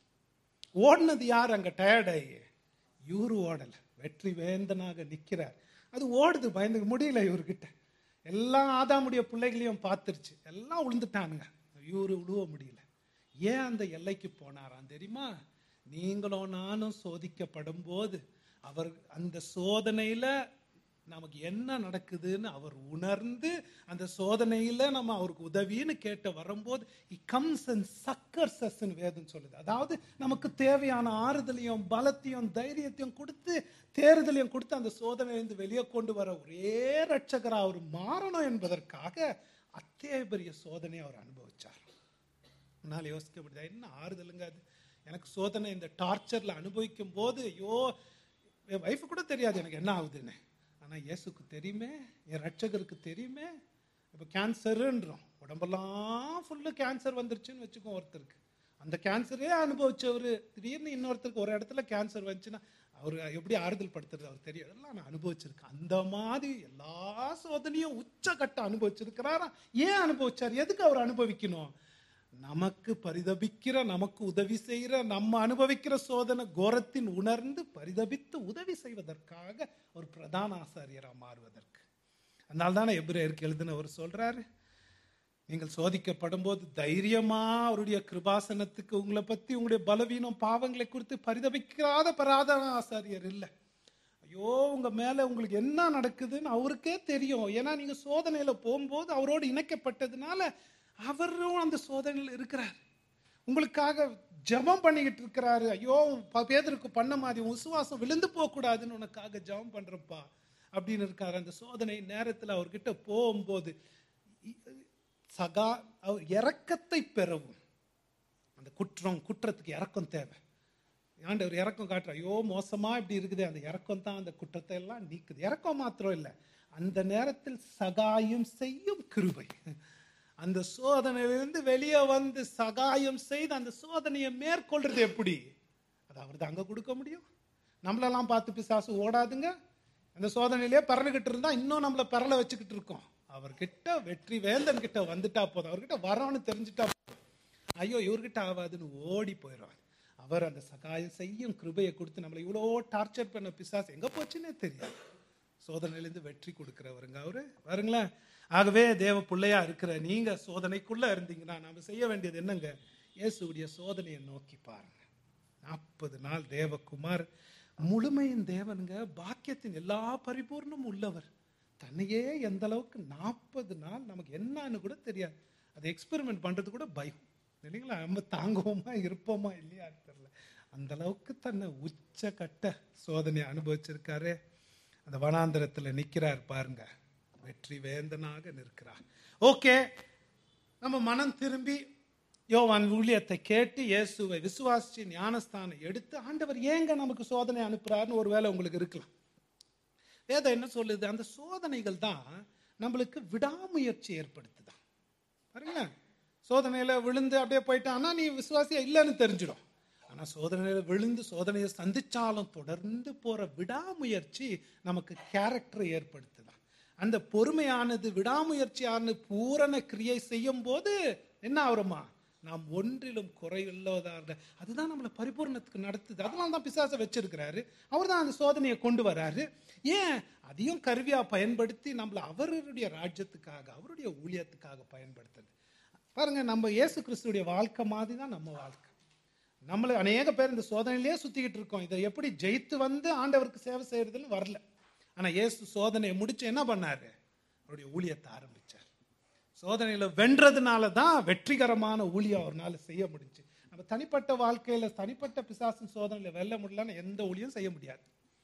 Speaker 1: ஓடினது யாரு? அங்க டயர்டாயி இவரு ஓடல, வெற்றி வேந்தனாக நிக்கிறார். அது ஓடுது, பயந்துக்க முடியல இவர்கிட்ட. எல்லாம் ஆதாமுடைய பிள்ளைகளையும் பார்த்துருச்சு, எல்லாம் விழுந்துட்டானுங்க, இவரு விழுவ முடியல. ஏன் அந்த எல்லைக்கு போனாராம் தெரியுமா? நீங்களும் நானும் சோதிக்கப்படும் போது அவர் அந்த சோதனையில நமக்கு என்ன நடக்குதுன்னு அவர் உணர்ந்து, அந்த சோதனையில நம்ம அவருக்கு உதவின்னு கேட்டு வரும்போது he comes and succors us ன்னு வேதம் சொல்லுது. அதாவது நமக்கு தேவையான ஆறுதலையும் பலத்தையும் தைரியத்தையும் கொடுத்து தேறுதலையும் கொடுத்து அந்த சோதனையிலிருந்து வெளியே கொண்டு வர ஒரே ரட்சகரா அவர் மாறணும் என்பதற்காக அத்தே பெரிய சோதனையை அவர் அனுபவிச்சார். என்னால் யோசிக்க முடியாது, என்ன ஆறுதலுங்க அது. எனக்கு சோதனை இந்த டார்ச்சர்ல அனுபவிக்கும் போது ஐயோ என் வைஃபு கூட தெரியாது எனக்கு என்ன ஆகுதுன்னு. ஆனால் இயேசுக்கு தெரியுமே, என் ரட்சகருக்கு தெரியுமே. இப்போ கேன்சருன்றோம், உடம்பெல்லாம் ஃபுல்லு கேன்சர் வந்துருச்சுன்னு வச்சுக்கோ ஒருத்தருக்கு. அந்த கேன்சரே அனுபவிச்சவர் திடீர்னு இன்னொருத்தருக்கு ஒரு இடத்துல கேன்சர் வந்துச்சுன்னா அவர் எப்படி ஆறுதல் படுத்துறது அவர் தெரியும். அதெல்லாம் நான் அனுபவிச்சிருக்கேன். அந்த மாதிரி எல்லா சோதனையும் உச்சகட்ட அனுபவிச்சிருக்கிறாரா. ஏன் அனுபவிச்சார், எதுக்கு அவர் அனுபவிக்கணும்? நமக்கு பரிதபிக்கிற, நமக்கு உதவி செய்கிற, நம்ம அனுபவிக்கிற சோதனை கோரத்தின் உணர்ந்து பரிதபித்து உதவி செய்வதற்காக ஒரு பிரதான ஆசாரியரா மாறுவதற்கு. அதனால தானே எபிரேயருக்கு எழுதினவர் சொல்றாரு, நீங்கள் சோதிக்கப்படும் போது தைரியமா அவருடைய கிருபாசனத்துக்கு உங்களை பத்தி உங்களுடைய பலவீனம் பாவங்களை குறித்து பரிதபிக்காத பிரதான ஆசாரியர் இல்லை. ஐயோ உங்க மேல உங்களுக்கு என்ன நடக்குதுன்னு அவருக்கே தெரியும். ஏன்னா நீங்க சோதனையில போகும்போது அவரோடு இணைக்கப்பட்டதுனால அவரும் அந்த சோதனையில் இருக்கிறார். உங்களுக்காக ஜெபம் பண்ணிக்கிட்டு இருக்கிறாரு. ஐயோ பேதருக்கு பண்ண மாதிரி விசுவாசம் விழுந்து போக கூடாதுன்னு உனக்காக ஜெபம் பண்றப்பா அப்படின்னு இருக்காரு. அந்த சோதனை நேரத்தில் அவர்கிட்ட போகும்போது சகா அவர் இரக்கத்தை பெறவும், அந்த குற்றம் குற்றத்துக்கு இரக்கம் தேவை. ஆண்டவர் இரக்கம் காட்டுற, ஐயோ மோசமா இப்படி இருக்குது, அந்த இரக்கம் தான் அந்த குற்றத்தை எல்லாம் நீக்குது. இரக்கம் மாத்திரம் இல்லை, அந்த நேரத்தில் சகாயம் செய்யும் கிருபை. அந்த சோதனையிலிருந்து வெளியே வந்து சகாயம் செய்து அந்த சோதனையை மேற்கொள்றது எப்படி, அது அவர் தான் அங்க கொடுக்க முடியும். நம்மளெல்லாம் பார்த்து பிசாசு ஓடாதுங்க. அந்த சோதனையிலே பரலுகிட்டு இருந்தா இன்னும் நம்மளை பரல வச்சுக்கிட்டு இருக்கோம். அவர்கிட்ட வெற்றி வேந்தன் கிட்ட வந்துட்டா போதும், அவர்கிட்ட வரோன்னு தெரிஞ்சுட்டா போதும், ஐயோ இவர்கிட்ட ஆகாதுன்னு ஓடி போயிடுவார். அவர் அந்த சகாயம் செய்யும் கிருபையை கொடுத்து நம்மளை இவ்வளோ டார்ச்சர் பண்ண பிசாசு எங்க போச்சுன்னே தெரியாது. சோதனையிலேருந்து வெற்றி கொடுக்கிறவருங்க அவரு, பாருங்களேன். ஆகவே தேவ பிள்ளையா இருக்கிற நீங்க சோதனைக்குள்ள இருந்தீங்கன்னா நாம செய்ய வேண்டியது என்னங்க? இயேசுடைய சோதனையை நோக்கி பாருங்க. நாற்பது நாள் தேவகுமார், முழுமையின் தேவனுங்க, பாக்கியத்தின் எல்லா பரிபூர்ணமும் உள்ளவர். தன்னையே எந்த அளவுக்கு நாற்பது நாள் நமக்கு என்னன்னு கூட தெரியாது. அதை எக்ஸ்பெரிமெண்ட் பண்றது கூட பயம் இல்லைங்களா? நம்ம தாங்குவோமா இருப்போமா இல்லையா தெரியல. அந்த அளவுக்கு தன்னை உச்ச கட்ட சோதனை அனுபவிச்சிருக்காரு. அந்த வனாந்தரத்துல நிக்கிறார் பாருங்க, வெற்றி வேந்தனாக நிற்கிறார். ஓகே, நம்ம மனம் திரும்பி யோவான் ஊழியத்தை கேட்டு இயேசுவை விசுவாசிச்சு ஞானஸ்தானம் எடுத்து, ஆண்டவர் ஏங்க நமக்கு சோதனை அனுப்புறாருன்னு ஒருவேளை உங்களுக்கு இருக்கலாம். வேதம் என்ன சொல்லுது? அந்த சோதனைகள் தான் நம்மளுக்கு விடாமுயற்சி ஏற்படுத்துதான். பாருங்களேன், சோதனையில விழுந்து அப்படியே போயிட்டான்னா நீ விசுவாசியா இல்லைன்னு தெரிஞ்சிடும். ஆனா சோதனையில விழுந்து சோதனையை சந்திச்சாலும் தொடர்ந்து போற விடாமுயற்சி நமக்கு கேரக்டரை ஏற்படுத்துதான். அந்த பொறுமையானது விடாமுயற்சியான பூரண கிரியை செய்யும் போது என்ன ஆகுறோமா? நாம் ஒன்றிலும் குறையில்லாத, அதுதான் நம்மளை பரிபூர்ணத்துக்கு நடத்துது. அதனால தான் பிசாசை வச்சிருக்கிறாரு. அவர் தான் அந்த சோதனையை கொண்டு வராரு. ஏன்? அதையும் கருவியா பயன்படுத்தி நம்மளை அவருடைய ராஜ்யத்துக்காக அவருடைய ஊழியத்துக்காக பயன்படுத்துறது. பாருங்க, நம்ம இயேசு கிறிஸ்துடைய வாழ்க்கை மாதிரி தான் நம்ம வாழ்க்கை. நம்மள அநேக பேர் இந்த சோதனையிலேயே சுத்திக்கிட்டு இருக்கோம். இதை எப்படி ஜெயித்து வந்து ஆண்டவருக்கு சேவை செய்யறதுன்னு வரல. ஆனா இயேசு சோதனையை முடிச்சு என்ன பண்ணாரு? அவருடைய ஊழியத்தை ஆரம்பிச்சார். சோதனையில வென்றதுனால தான் வெற்றிகரமான ஊழியம் அவரால் செய்ய முடிஞ்சு. நம்ம தனிப்பட்ட வாழ்க்கையில தனிப்பட்ட பிசாசின் சோதனையில வெல்ல முடியலன்னு எந்த ஊழியம் செய்ய முடியாது.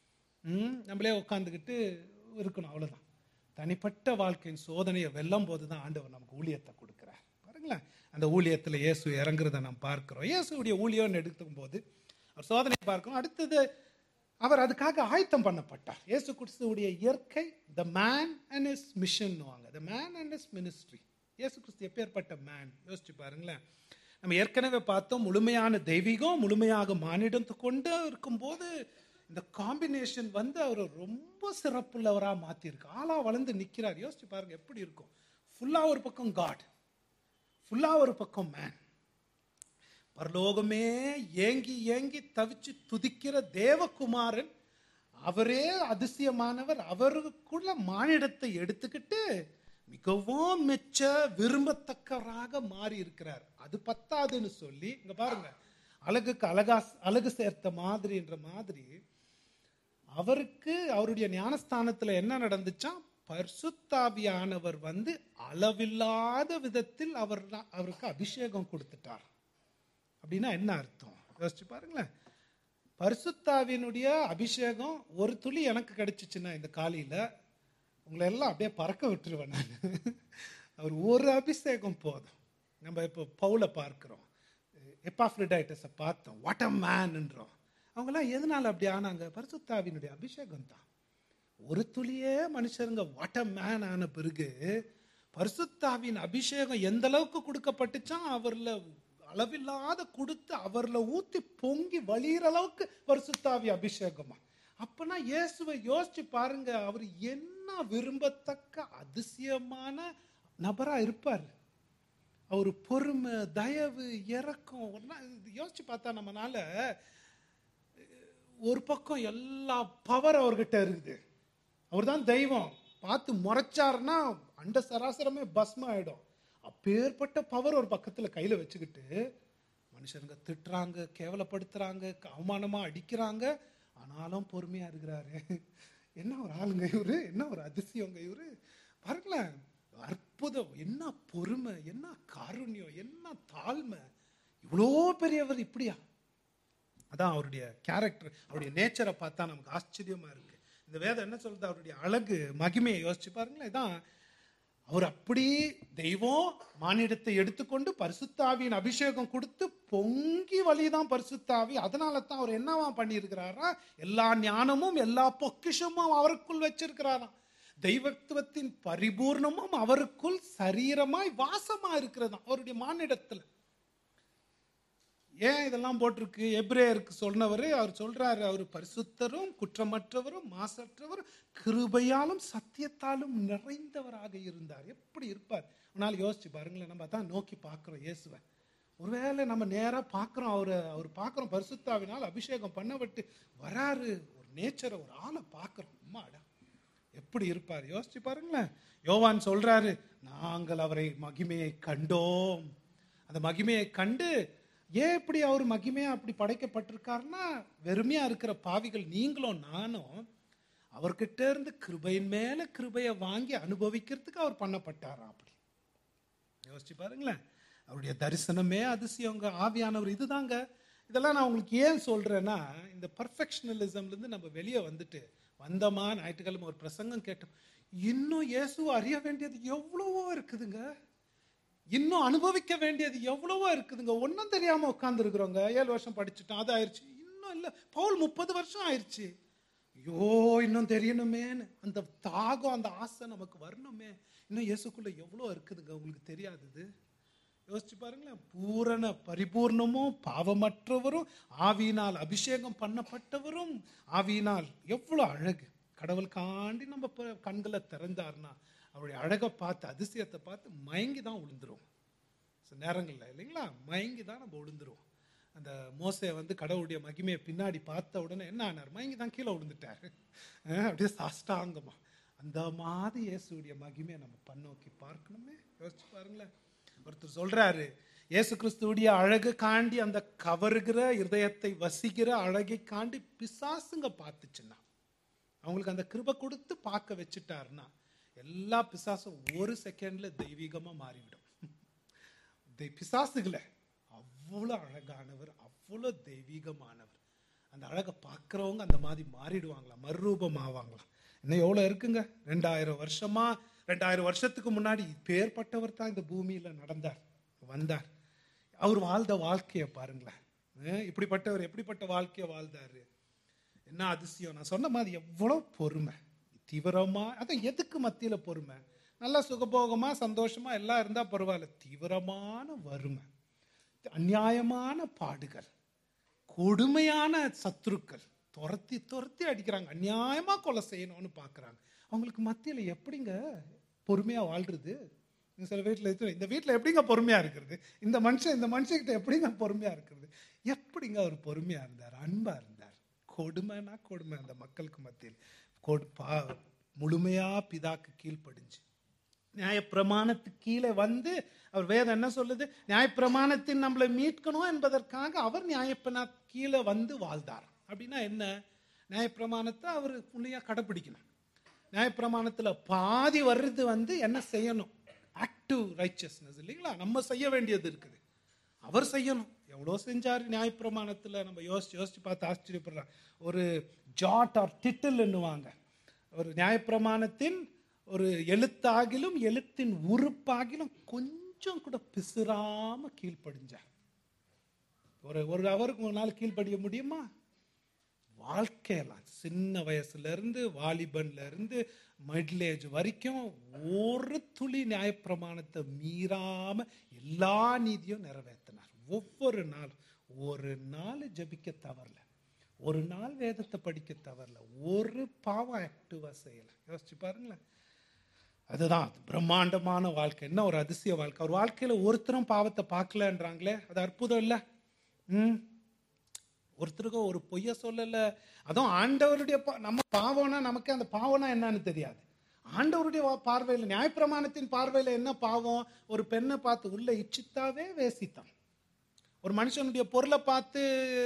Speaker 1: ம் நம்மளே உட்காந்துக்கிட்டு இருக்கணும், அவ்வளவுதான். தனிப்பட்ட வாழ்க்கையின் சோதனையை வெல்லும் போது தான் ஆண்டவர் நமக்கு ஊழியத்தை கொடுக்கிறார். பாருங்களேன், அந்த ஊழியத்துல இயேசு இறங்குறத நாம் பார்க்கிறோம். இயேசுடைய ஊழியம்னு எடுக்கும் போது அவர் சோதனையை பார்க்கிறோம். அடுத்தது அவர் அதுக்காக ஆயத்தம் பண்ணப்பட்டார். இயேசு கிறிஸ்துவுடைய இயற்கை, the man and his mission வாங்க, the man and his ministry. இயேசு கிறிஸ்து எப்பேற்பட்ட மேன் யோசிச்சு பாருங்களேன். நம்ம ஏற்கனவே பார்த்தோம், முழுமையான தெய்வீகம் முழுமையாக மானிடத்தை கொண்டு இருக்கும்போது இந்த காம்பினேஷன் வந்து அவர் ரொம்ப சிறப்புள்ளவராக மாத்திருக்கு. ஆளா வளர்ந்து நிற்கிறார். யோசிச்சு பாருங்க எப்படி இருக்கும். ஃபுல்லா ஒரு பக்கம் காட், ஃபுல்லா ஒரு பக்கம் மேன். பரலோகமே ஏங்கி ஏங்கி தவிச்சு துதிக்கிற தேவகுமாரன், அவரே அதிசயமானவர். அவருக்குள்ள மானிடத்தை எடுத்துக்கிட்டு மிகவும் மெச்ச விரும்பத்தக்கவராக மாறி இருக்கிறார். அது பத்தாதுன்னு சொல்லி இங்க பாருங்க, அழகுக்கு அழகா அழகு சேர்த்த மாதிரின்ற மாதிரி அவருக்கு அவருடைய ஞானஸ்தானத்துல என்ன நடந்துச்சா? பரிசுத்தாவியானவர் வந்து அளவில்லாத விதத்தில் அவர் அவருக்கு அபிஷேகம் கொடுத்துட்டார். அப்படின்னா என்ன அர்த்தம்? யோசிச்சு பாருங்களேன். பரிசுத்தாவினுடைய அபிஷேகம் ஒரு துளி எனக்கு கிடைச்சிச்சுன்னா இந்த காலையில உங்களை எல்லாம் அப்படியே பறக்க விட்டுருவேன் நான். அவர் ஒரு அபிஷேகம் போதும். நம்ம இப்போ பவுலை பார்க்கிறோம், எப்பாஃப்ரோடைட்டஸை பார்த்தோம், வாட் அ மேன்ன்றோம். அவங்கெல்லாம் எதனால அப்படி ஆனாங்க? பரிசுத்தாவினுடைய அபிஷேகம் தான். ஒரு துளியே மனுஷருங்க வாட் அ மேன் ஆன பிறகு பரிசுத்தாவின் அபிஷேகம் எந்த அளவுக்கு கொடுக்கப்பட்டுச்சா, அவர்ல அளவில்லாத கொடுத்து அவர்ல ஊத்தி பொங்கி வழியிற அளவுக்கு பரிசுத்தாவி அபிஷேகமா. அப்பனா இயேசுவை யோசிச்சு பாருங்க, அவர் என்ன விரும்பத்தக்க அதிசயமான நபரா இருப்பார். அவர் பொறுமை, தயவு, இரக்கம். யோசிச்சு பார்த்தா நம்மனால ஒரு பக்கம் எல்லா பவர் அவர்கிட்ட இருக்குது. அவர் தான் தெய்வம். பார்த்து முறைச்சாருன்னா அண்ட சராசரமே பஸ்ம ஆயிடும். அப்பேற்பட்ட பவர் ஒரு பக்கத்துல கையில வச்சுக்கிட்டு மனுஷனுங்க திட்டுறாங்க, கேவலப்படுத்துறாங்க, அவமானமா அடிக்கிறாங்க, ஆனாலும் பொறுமையா இருக்கிறாரு. என்ன ஒரு ஆளுங்க இவரு, என்ன ஒரு அதிசயங்க இவரு. பாருங்களேன், அற்புதம். என்ன பொறுமை, என்ன காருண்யம், என்ன தாழ்மை. இவ்வளோ பெரியவர் இப்படியா? அதான் அவருடைய கேரக்டர், அவருடைய நேச்சரை பார்த்தா நமக்கு ஆச்சரியமா இருக்கு. இந்த வேதம் என்ன சொல்றது? அவருடைய அழகு, மகிமையை யோசிச்சு பாருங்களேன். இதான் அவர் அப்படி தெய்வம் மானிடத்தை எடுத்துக்கொண்டு பரிசுத்தாவியின் அபிஷேகம் கொடுத்து பொங்கி வழிதான் பரிசுத்தாவி. அதனால தான் அவர் என்னவா பண்ணி இருக்கிறாரா? எல்லா ஞானமும் எல்லா பொக்கிஷமும் அவருக்குள் வச்சிருக்கிறாராம். தெய்வத்துவத்தின் பரிபூர்ணமும் அவருக்குள் சரீரமாய் வாசமா இருக்கிறதா அவருடைய மானிடத்துல. ஏன் இதெல்லாம் போட்டிருக்கு? எபிரேயருக்கு சொன்னவர் அவர் சொல்றாரு, அவர் பரிசுத்தரும் குற்றமற்றவரும் மாசற்றவரும் கிருபையாலும் சத்தியத்தாலும் நிறைந்தவராக இருந்தார். எப்படி இருப்பார்? ஒரு நாள் யோசிச்சு பாருங்களேன். நம்ம தான் நோக்கி பார்க்கிறோம் இயேசுவை. ஒருவேளை நம்ம நேராக பார்க்குறோம் அவரை, அவர் பார்க்குறோம் பரிசுத்தாவினால் அபிஷேகம் பண்ணப்பட்டு வராரு, ஒரு நேச்சரை ஒரு ஆளை பார்க்குறோம். அம்மாடா எப்படி இருப்பார் யோசிச்சு பாருங்களேன். யோவான் சொல்றாரு, நாங்கள் அவரை மகிமையை கண்டோம். அந்த மகிமையை கண்டு, ஏன் இப்படி அவர் மகிமையா அப்படி படைக்கப்பட்டிருக்காருன்னா, வெறுமையா இருக்கிற பாவிகள் நீங்களும் நானும் அவர்கிட்ட இருந்து கிருபையின் மேல கிருபையை வாங்கி அனுபவிக்கிறதுக்கு அவர் பண்ணப்பட்டாரா? அப்படி யோசிச்சு பாருங்களேன். அவருடைய தரிசனமே அதிசயங்க. ஆவியானவர் இதுதாங்க. இதெல்லாம் நான் உங்களுக்கு ஏன் சொல்றேன்னா, இந்த பர்ஃபெக்ஷனலிசம்ல இருந்து நம்ம வெளியே வந்துட்டு வந்தோமா. ஞாயிற்றுக்கிழமை ஒரு பிரசங்கம் கேட்டோம். இன்னும் இயேசு அறிய வேண்டியது எவ்வளவோ இருக்குதுங்க. இன்னும் அனுபவிக்க வேண்டியது எவ்வளவோ இருக்குதுங்க. ஒன்றும் தெரியாம உட்கார்ந்து இருக்கிறோங்க. ஏழு வருஷம் படிச்சுட்டோம், அது ஆயிடுச்சு. இன்னும் இல்லை, பவுல் முப்பது வருஷம் ஆயிடுச்சு. ஐயோ இன்னும் தெரியணுமேன்னு அந்த தாகம், அந்த ஆசை நமக்கு வரணுமே. இன்னும் இயேசுக்குள்ள எவ்வளோ இருக்குதுங்க, உங்களுக்கு தெரியாதது. யோசிச்சு பாருங்களேன். பூரண பரிபூர்ணமும் பாவமற்றவரும் ஆவியினால் அபிஷேகம் பண்ணப்பட்டவரும் ஆவியினால் எவ்வளோ அழகு. கடவுள் காண்டி நம்ம கண்களை திறந்தார்னா அவருடைய அழகை பார்த்து அதிசயத்தை பார்த்து மயங்கி தான் விழுந்துருவோம். சில நேரங்கள்ல இல்லைங்களா, மயங்கி தான் நம்ம விழுந்துருவோம். அந்த மோசே வந்து கடவுளுடைய மகிமையை பின்னாடி பார்த்த உடனே என்ன ஆனார்? மயங்கி தான் கீழே விழுந்துட்டாரு. அப்படியே சாஷ்டாங்கமா. அந்த மாதிரி இயேசுடைய மகிமையை நம்ம பன்னோக்கி பார்க்கணுமே. யோசிச்சு பாருங்களேன். ஒருத்தர் சொல்றாரு, இயேசு கிறிஸ்துடைய அழகு காண்டி, அந்த கவருகிற இருதயத்தை வசிக்கிற அழகை காண்டி பிசாசுங்க பார்த்துச்சுன்னா, அவங்களுக்கு அந்த கிருபை கொடுத்து பார்க்க வச்சுட்டாருன்னா, எல்லா பிசாசும் ஒரு செகண்ட்ல தெய்வீகமா மாறிவிடும். பிசாசுகளை அவ்வளோ அழகானவர், அவ்வளோ தெய்வீகமானவர். அந்த அழகை பார்க்கிறவங்க அந்த மாதிரி மாறிடுவாங்களா, மறுரூபம் ஆவாங்களா. இன்னும் எவ்வளோ இருக்குங்க. ரெண்டாயிரம் வருஷமா ரெண்டாயிரம் வருஷத்துக்கு முன்னாடி பேர்பட்டவர் தான் இந்த பூமியில நடந்தார், வந்தார். அவர் வாழ்ந்த வாழ்க்கையை பாருங்களேன். இப்படிப்பட்டவர் எப்படிப்பட்ட வாழ்க்கையை வாழ்ந்தாரு, என்ன அதிசயம். நான் சொன்ன மாதிரி எவ்வளோ பொறுமை, தீவிரமா. அதான் எதுக்கு மத்தியில பொறுமை? நல்லா சுகபோகமா சந்தோஷமா எல்லாம் இருந்தா பரவாயில்ல. தீவிரமான வறுமை, அநியாயமான பாடுகள், கொடுமையான சத்துருக்கள் துரத்தி துரத்தி அடிக்கிறாங்க, அநியாயமா கொலை செய்யணும்னு பாக்குறாங்க. அவங்களுக்கு மத்தியில எப்படிங்க பொறுமையா வாழ்றது? சில வீட்டில் இந்த வீட்டில் எப்படிங்க பொறுமையா இருக்கிறது? இந்த மனுஷன் இந்த மனுஷங்கிட்ட எப்படிங்க பொறுமையா இருக்கிறது? எப்படிங்க அவர் பொறுமையா இருந்தார், அன்பா இருந்தார். கொடுமைனா கொடுமை அந்த மக்களுக்கு மத்தியில். முழுமையா பிதாக்கு கீழ்ப்படிஞ்சு நியாயப்பிரமாணத்துக்கு கீழே வந்து அவர் வேதம் என்ன சொல்லுது? நியாயப்பிரமாணத்தின் நம்மளை மீட்கணும் என்பதற்காக அவர் நியாயப்பிரமா கீழே வந்து வாழ்ந்தார். அப்படின்னா என்ன? நியாயப்பிரமாணத்தை அவர் புள்ளியா கடைப்பிடிக்கணும். நியாயப்பிரமாணத்துல பாதி வர்றது வந்து என்ன செய்யணும்? ஆக்டிவ் ரைச்சஸ்னஸ் இல்லைங்களா, நம்ம செய்ய வேண்டியது இருக்குது, அவர் செய்யணும். எவ்வளோ செஞ்சாரு நியாயப்பிரமாணத்துல, நம்ம யோசிச்சு யோசிச்சு பார்த்து ஆச்சரியப்படுறாங்க. ஒரு ஜாட் ஆர் டிட்டில்னுவாங்க, ஒரு நியாயப்பிரமாணத்தின் ஒரு எழுத்தாகிலும் எழுத்தின் உறுப்பாகிலும் கொஞ்சம் கூட பிசுறாம கீழ்ப்படிஞ்சார். ஒரு ஒரு அவருக்கு ஒரு நாள் கீழ்ப்படிய முடியுமா? வாழ்க்கையெல்லாம் சின்ன வயசுல இருந்து வாலிபன்ல இருந்து மிடில் ஏஜ் வரைக்கும் ஒரு துளி நியாயப்பிரமாணத்தை மீறாம எல்லா நீதியும் நிறைவேற்றினார். ஒவ்வொரு நாள் ஒரு நாள் ஜபிக்க தவறல, ஒரு நாள் வேதத்தை படிக்க தவறல, ஒரு பாவம் ஆக்டிவா செய்யல. யோசிச்சு பாருங்களேன். அதுதான் பிரம்மாண்டமான வாழ்க்கை. என்ன ஒரு அதிசய வாழ்க்கை. அவர் வாழ்க்கையில ஒருத்தரும் பாவத்தை பார்க்கலன்றாங்களே, அது அற்புதம் இல்ல? ம் ஒருத்தருக்கும் ஒரு பொய்ய சொல்லல. அதுவும் ஆண்டவருடைய நம்ம பாவம்னா நமக்கு அந்த பாவம்னா என்னன்னு தெரியாது. ஆண்டவருடைய பார்வையில், நியாயப்பிரமாணத்தின் பார்வையில என்ன பாவம்? ஒரு பெண்ணை பார்த்து உள்ள இச்சித்தாவே வேசித்தான். ஒரு மனுஷனுடைய பொருளை பார்த்து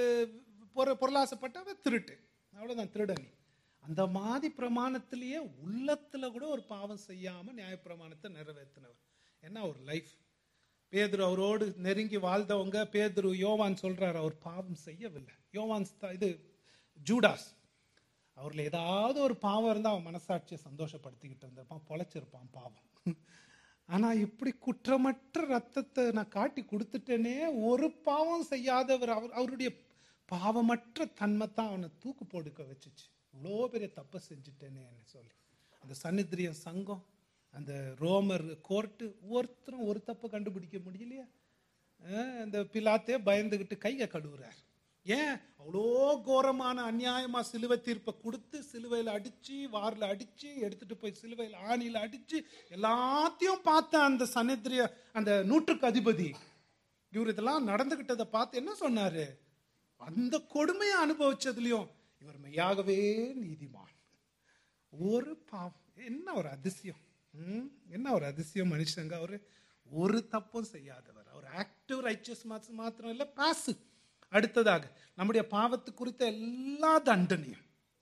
Speaker 1: பொருளாசைப்பட்டாவே திருட்டு, அவ்வளவுதான் திருடனி. அந்த மாதிரி பிரமாணத்திலேயே உள்ளத்துல கூட ஒரு பாவம் செய்யாம நியாயப்பிரமாணத்தை நிறைவேற்றினவர். என்ன ஒரு லைஃப். பேதுரு அவரோடு நெருங்கி வாழ்ந்தவங்க. பேதுரு யோவான் சொல்றாரு அவர் பாவம் செய்யவில்லை. யோவான் இது ஜூடாஸ், அவர்ல ஏதாவது ஒரு பாவம் இருந்தா அவன் மனசாட்சியை சந்தோஷப்படுத்திக்கிட்டு இருந்திருப்பான், பொழைச்சிருப்பான் பாவம். ஆனா இப்படி குற்றமற்ற ரத்தத்தை நான் காட்டி கொடுத்துட்டேனே, ஒரு பாவம் செய்யாதவர், அவர் அவருடைய பாவமற்ற தன்மை தான் அவனை தூக்கு போடுக்க வச்சுச்சு. இவ்வளோ பெரிய தப்பை செஞ்சுட்டேனே சொல்லி அந்த சன்னிதிரியம் சங்கம், அந்த ரோமர் கோர்ட்டு, ஒருத்தரும் ஒரு தப்பை கண்டுபிடிக்க முடியலையா? இந்த பிலாத்தே பயந்துகிட்டு கையை கழுவுறார். ஏன்? அவ்வளோ கோரமான அநியாயமா சிலுவை தீர்ப்பை கொடுத்து சிலுவையில் அடிச்சு வாரில் அடிச்சு எடுத்துட்டு போய் சிலுவையில் ஆணியில் அடிச்சு எல்லாத்தையும் பார்த்த அந்த சனத்ரிய அந்த நூற்றுக்கு அதிபதி இவர் இதெல்லாம் நடந்துகிட்டதை பார்த்து என்ன சொன்னாரு? அந்த கொடுமையை அனுபவிச்சதுலயும் இவர் மெய்யாகவே நீதிமான். ஒரு பாவம், என்ன ஒரு அதிசயம், என்ன ஒரு அதிசயம். மனுஷங்க அவரு ஒரு தப்பும் செய்யாதவர். அவர் ஆக்டிவ் ரைச்சஸ் மாத்திரம் இல்லை, பாசிவ். அடுத்ததாக நம்முடைய பாவத்து குறித்த எல்லா தண்டனையும்,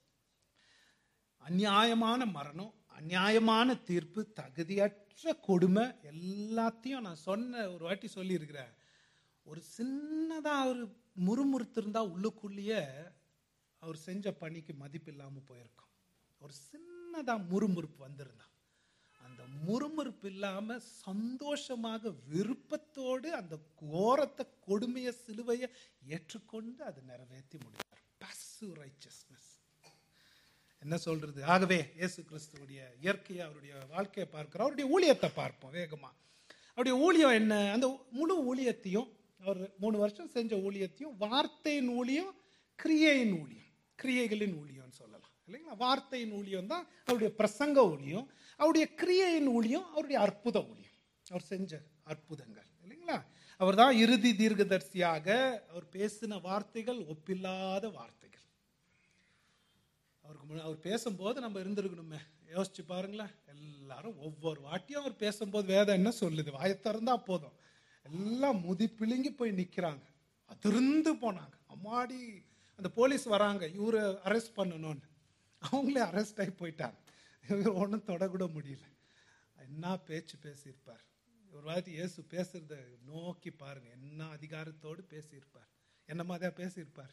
Speaker 1: அநியாயமான மரணம், அநியாயமான தீர்ப்பு, தகுதியற்ற கொடுமை எல்லாத்தையும் நான் சொன்ன ஒரு வாட்டி சொல்லி இருக்கிறேன். ஒரு சின்னதா ஒரு முறுமுறுத்து இருந்தா உள்ளுக்குள்ளேயே அவர் செஞ்ச பணிக்கு மதிப்பு இல்லாமல் போயிருக்கும். ஒரு சின்னதா முறுமுறுப்பு வந்திருந்தா அந்த முறுமுறுப்பு இல்லாம சந்தோஷமாக விருப்பத்தோடு அந்த கோரத்தை கொடுமைய சிலுவையை ஏற்றுக்கொண்டு அதை நிறைவேற்றி முடித்தார். பாசிவ் ரைச்சஸ்னஸ் என்ன சொல்றது? ஆகவே இயேசு கிறிஸ்துவுடைய இயற்கையை, அவருடைய வாழ்க்கையை பார்க்கிறோம், அவருடைய ஊழியத்தை பார்ப்போம் வேகமா. அவருடைய ஊழியம் என்ன? அந்த முழு ஊழியத்தையும், அவர் மூணு வருஷம் செஞ்ச ஊழியத்தையும் வார்த்தையின் ஊழியம், கிரியையின் ஊழியம், கிரியைகளின் ஊழியம்னு சொல்லலாம் இல்லைங்களா? வார்த்தையின் ஊழியம் தான் அவருடைய பிரசங்க ஊழியம், அவருடைய கிரியையின் ஊழியம் அவருடைய அற்புத ஊழியம், அவர் செஞ்ச அற்புதங்கள் இல்லைங்களா? அவர் தான் இறுதி தீர்க்கதரிசியாக. அவர் பேசின வார்த்தைகள் ஒப்பில்லாத வார்த்தைகள். அவருக்கு அவர் பேசும்போது நம்ம இருந்திருக்கணுமே, யோசிச்சு பாருங்களேன். எல்லாரும் ஒவ்வொரு வாட்டியும் அவர் பேசும்போது வேதம் என்ன சொல்லுது? வாயத்திறந்தா போதும் எல்லாம் முதி பிழுங்கி போய் நிற்கிறாங்க, அதிர்ந்து போனாங்க. அம்மாடி, அந்த போலீஸ் வராங்க இவரை அரெஸ்ட் பண்ணணும்னு, அவங்களே அரெஸ்ட் ஆகி போயிட்டாங்க. இவர் ஒன்றும் தொடக்கூட முடியல. என்ன பேச்சு பேசியிருப்பார்! ஒரு வாட்டி இயேசு பேசுறத நோக்கி பாருங்க, என்ன அதிகாரத்தோடு பேசியிருப்பார், என்ன மாதிரியா பேசியிருப்பார்.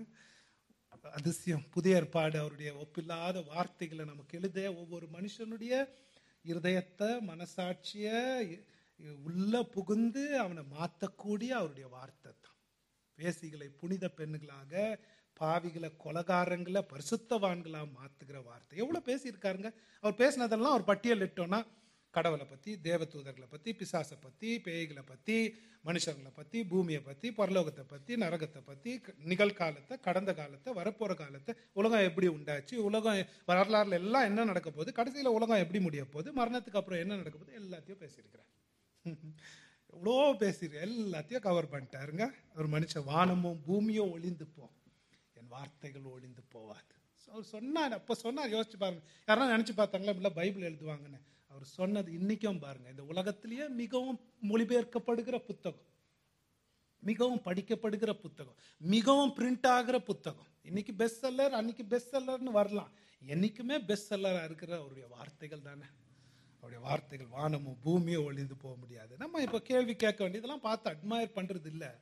Speaker 1: அதிசயம். புதிய ஏற்பாடு அவருடைய ஒப்பில்லாத வார்த்தைகளை நமக்கு எழுத, ஒவ்வொரு மனுஷனுடைய இருதயத்தை, மனசாட்சிய உள்ள புகுந்து அவனை மாற்றக்கூடிய அவருடைய வார்த்தை தான். வேசிகளை புனித பெண்களாக, பாவிகளை கொலகாரங்களை பரிசுத்தவான்களா மாத்துகிற வார்த்தை. எவ்வளவு பேசியிருக்காருங்க. அவர் பேசினதெல்லாம் ஒரு பட்டியல் இட்டோம்னா, கடவுளை பத்தி, தேவதூதர்களை பத்தி, பிசாசை பத்தி, பேய்களை பத்தி, மனுஷங்களை பத்தி, பூமியை பத்தி, பரலோகத்தை பத்தி, நரகத்தை பத்தி, நிகழ்காலத்தை, கடந்த காலத்தை, வரப்போற காலத்தை, உலகம் எப்படி உண்டாச்சு, உலகம் வரலாறுல எல்லாம் என்ன நடக்க போகுது, கடைசியில உலகம் எப்படி முடிய போகுது, மரணத்துக்கு அப்புறம் என்ன நடக்க போகுது, எல்லாத்தையும் பேசியிருக்கிறார். எவ்வளோ பேசிரு, எல்லாத்தையும் கவர் பண்ணிட்டாருங்க. ஒரு மனுஷன் வானமும் பூமியும் ஒளிந்து போ, என் வார்த்தைகள் ஒளிந்து போவாது. அவர் சொன்னார், அப்போ சொன்னார். யோசிச்சு பாருங்க, யாரும் நினைச்சு பார்த்தாங்களா இல்லை பைபிள் எழுதுவாங்கன்னு? அவர் சொன்னது இன்னைக்கும் பாருங்க, இந்த உலகத்திலேயே மிகவும் மொழிபெயர்க்கப்படுகிற புத்தகம், மிகவும் படிக்கப்படுகிற புத்தகம், மிகவும் பிரிண்ட் ஆகிற புத்தகம். இன்னைக்கு பெஸ்ட் செல்லர், அன்னைக்கு பெஸ்ட் செல்லர்னு வரலாம், என்னைக்குமே பெஸ்ட் செல்லரா இருக்கிற அவருடைய வார்த்தைகள் தானே. அவருடைய வார்த்தைகள் வானமும் பூமியும் ஒளிந்து போக முடியாது. நம்ம இப்போ கேள்வி கேட்க வேண்டியதெல்லாம் பார்த்து அட்மயர் பண்றது இல்லை.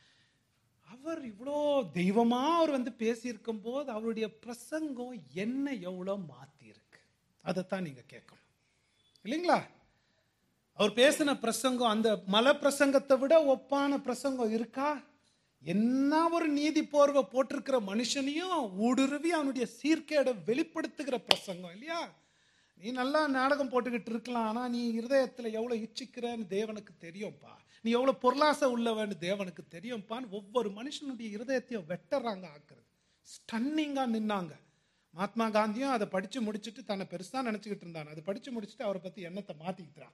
Speaker 1: அவர் இவ்வளோ தெய்வமா அவர் வந்து பேசியிருக்கும் போது அவருடைய பிரசங்கம் என்ன எவ்வளோ மாத்தி இருக்கு, அதைத்தான் நீங்க கேட்கணும் இல்லைங்களா? அவர் பேசின பிரசங்கம் அந்த மலை பிரசங்கத்தை விட ஒப்பான பிரசங்கம் இருக்கா? என்ன ஒரு நீதி போர்வை போட்டிருக்கிற மனுஷனையும் ஊடுருவி அவனுடைய சீர்கேடை வெளிப்படுத்துகிற பிரசங்கம் இல்லையா? நீ நல்லா நாடகம் போட்டுக்கிட்டு இருக்கலாம், ஆனா நீ இருதயத்துல எவ்வளவு இச்சிக்கிறன்னு தேவனுக்கு தெரியும்பா, நீ எவ்வளவு பொருளாசை உள்ளவன்னு தேவனுக்கு தெரியும்பான்னு ஒவ்வொரு மனுஷனுடைய இருதயத்தையும் வெட்டறாங்க, ஆக்குறது. ஸ்டன்னிங்கா நின்னாங்க. மகாத்மா காந்தியும் அதை படிச்சு முடிச்சுட்டு தன்னை பெருசா நினைச்சுக்கிட்டு இருந்தான். அதை படிச்சு முடிச்சுட்டு அவரை பத்தி எண்ணத்தை மாத்திக்கிட்டான்.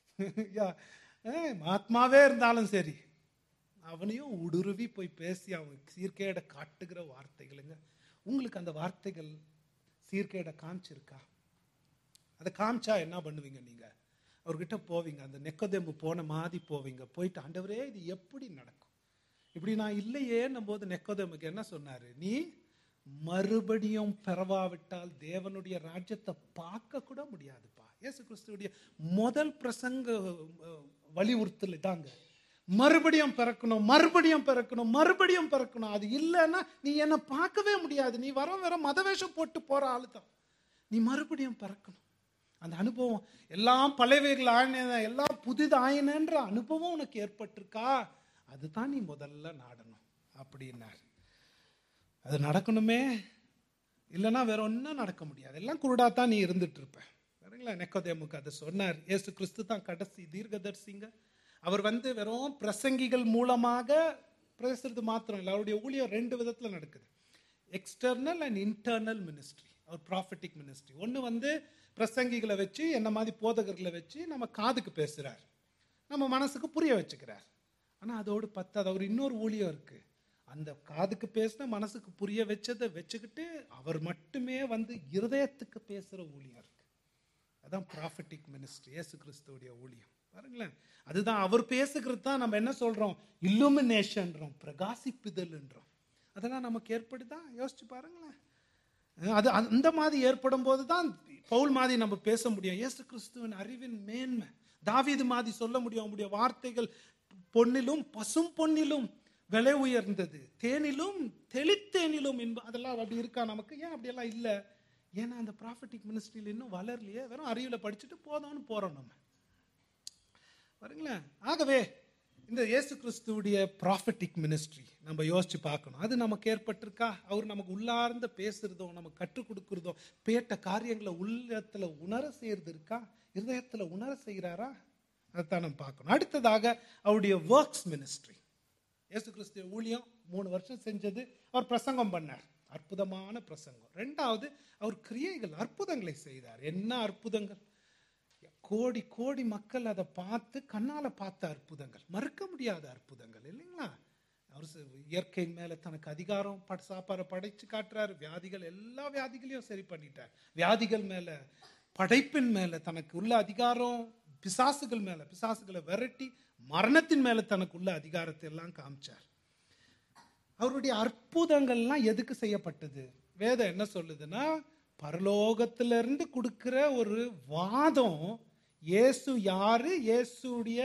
Speaker 1: மகாத்மாவே இருந்தாலும் சரி, அவனையும் உடுருவி போய் பேசி அவன் சீர்கேட காட்டுகிற வார்த்தைகளுங்க. உங்களுக்கு அந்த வார்த்தைகள் சீர்கேட காமிச்சிருக்கா? அதை காமிச்சா என்ன பண்ணுவீங்க? நீங்க அவர்கிட்ட போவீங்க, அந்த நெக்கோதேமு போன மாதிரி போவீங்க. போயிட்டு, ஆண்டவரே இது எப்படி நடக்கும், இப்படி நான் இல்லையேன்னும் போது நெக்கோதேமுக்கு என்ன சொன்னாரு? நீ மறுபடியும் பெறவாவிட்டால் தேவனுடைய ராஜ்யத்தை பார்க்க கூட முடியாதுப்பா. இயேசு கிறிஸ்துவுடைய முதல் பிரசங்க வலியுறுத்தல் தாங்க, மறுபடியும் பிறக்கணும், மறுபடியும் பிறக்கணும், மறுபடியும் பிறக்கணும். அது இல்லைன்னா நீ என்னை பார்க்கவே முடியாது. நீ வர வர மதவேஷம் போட்டு போற ஆளு தான். நீ மறுபடியும் பிறக்கணும். அந்த அனுபவம் எல்லாம் பழையவைகள் ஆயின, எல்லாம் புதிது ஆயினன்ற அனுபவம் உனக்கு ஏற்பட்டிருக்கா? அதுதான் நீ முதல்ல நாடணும் அப்படின்னாரு. அது நடக்கணுமே, இல்லைன்னா வேற ஒன்றும் நடக்க முடியாது. எல்லாம் குருடாத்தான் நீ இருந்துட்டு இருப்ப. சரிங்களா? நெக்கோதேமுக்கு அதை சொன்னார். இயேசு கிறிஸ்து தான் கடைசி தீர்க்கதரிசிங்க. அவர் வந்து வெறும் பிரசங்கிகள் மூலமாக பேசுறது மாத்திரம் இல்லை, அவருடைய ஊழியம் ரெண்டு விதத்தில் நடக்குது. எக்ஸ்டர்னல் அண்ட் இன்டர்னல் மினிஸ்ட்ரி, அவர் ப்ராஃபட்டிக் மினிஸ்ட்ரி. ஒன்று வந்து பிரசங்கிகளை வச்சு, என்ன மாதிரி போதகர்களை வச்சு நம்ம காதுக்கு பேசுகிறார், நம்ம மனசுக்கு புரிய வச்சுக்கிறார். ஆனால் அதோடு பத்தாது, அவர் இன்னொரு ஊழியம் இருக்குது. அந்த காதுக்கு பேசின மனசுக்கு புரிய வச்சதை வச்சுக்கிட்டு அவர் மட்டுமே வந்து இருதயத்துக்கு பேசுகிற ஊழியம் இருக்குது. அதுதான் ப்ராஃபட்டிக் மினிஸ்ட்ரி, இயேசு கிறிஸ்துவோடைய ஊழியம். பாருங்களேன், அதுதான் அவர் பேசுகிறது தான் நம்ம என்ன சொல்கிறோம், இல்லுமினேஷன்றோம், பிரகாசிப்புதல்ன்றோம். அதெல்லாம் நமக்கு ஏற்படுதா? யோசிச்சு பாருங்களேன். அது அந்த மாதிரி ஏற்படும் போது தான் பவுல் மாதிரி நம்ம பேச முடியும். இயேசு கிறிஸ்துவின் அறிவின் மேன்மை, தாவீது மாதிரி சொல்ல முடியும். அவங்களுடைய வார்த்தைகள் பொன்னிலும் பசும் பொன்னிலும் விலை உயர்ந்தது, தேனிலும் தெளித்தேனிலும் என்பது. அதெல்லாம் அப்படி இருக்கா நமக்கு? ஏன் அப்படியெல்லாம் இல்லை? ஏன்னா அந்த ப்ராஃபட்டிக் மினிஸ்ட்ரியில் இன்னும் வளரலையே, வெறும் அறிவில் படிச்சுட்டு போதோன்னு போகிறோம் நம்ம. பாருங்களேன், ஆகவே இந்த இயேசு கிறிஸ்துவுடைய ப்ராஃபட்டிக் மினிஸ்ட்ரி நம்ம யோசிச்சு பார்க்கணும். அது நமக்கு ஏற்பட்டிருக்கா? அவர் நமக்கு உள்ளார்ந்த பேசுறதோ, நமக்கு கற்றுக் கொடுக்குறதோ, பேட்ட காரியங்களை உள்ளத்துல உணர செய்யறது இருக்கா? இருதயத்துல உணர செய்கிறாரா? அதைத்தான் நம்ம பார்க்கணும். அடுத்ததாக அவருடைய ஒர்க்ஸ் மினிஸ்ட்ரி. இயேசு கிறிஸ்துவ ஊழியம் மூணு வருஷம் செஞ்சது. அவர் பிரசங்கம் பண்ணார், அற்புதமான பிரசங்கம். ரெண்டாவது, அவர் கிரியைகள், அற்புதங்களை செய்தார். என்ன அற்புதங்கள்! கோடி கோடி மக்கள் அதை பார்த்து கண்ணால பார்த்த அற்புதங்கள், மறுக்க முடியாத அற்புதங்கள் இல்லைங்களா? அவர் இயற்கை மேல தனக்கு அதிகாரம், சாப்பாடு படைச்சு காட்டுறாரு. வியாதிகள், எல்லா வியாதிகளையும் சரி பண்ணிட்டார். வியாதிகள் மேல, படைப்பின் மேல தனக்கு உள்ள அதிகாரம், பிசாசுகள் மேல, பிசாசுகளை விரட்டி மரணத்தின் மேல தனக்கு உள்ள அதிகாரத்தை எல்லாம் காமிச்சார். அவருடைய அற்புதங்கள்லாம் எதுக்கு செய்யப்பட்டது? வேதம் என்ன சொல்லுதுன்னா, பரலோகத்திலிருந்து கொடுக்கிற ஒரு வாதம், இயேசு யாரு, இயேசுடைய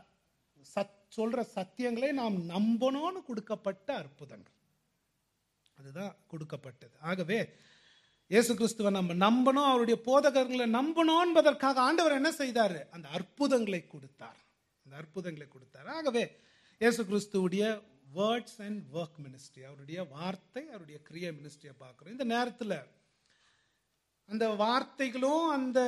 Speaker 1: சொல்ற சத்தியங்களை நாம் நம்பணும்னு கொடுக்கப்பட்ட அற்புதங்கள். அதுதான் கொடுக்கப்பட்டது. ஆகவே இயேசு கிறிஸ்துவை நம்ம நம்பணும், அவருடைய போதகர்களை நம்பணும் என்பதற்காக ஆண்டவர் என்ன செய்தாரு? அந்த அற்புதங்களை கொடுத்தார். அந்த அற்புதங்களை கொடுத்தார். ஆகவே இயேசு கிறிஸ்துவுடைய வேர்ட்ஸ் அண்ட் ஒர்க் மினிஸ்ட்ரி, அவருடைய வார்த்தை, அவருடைய கிரியை மினிஸ்ட்ரியை பார்க்கிறோம். இந்த நேரத்தில் அந்த வார்த்தைகளும் அந்த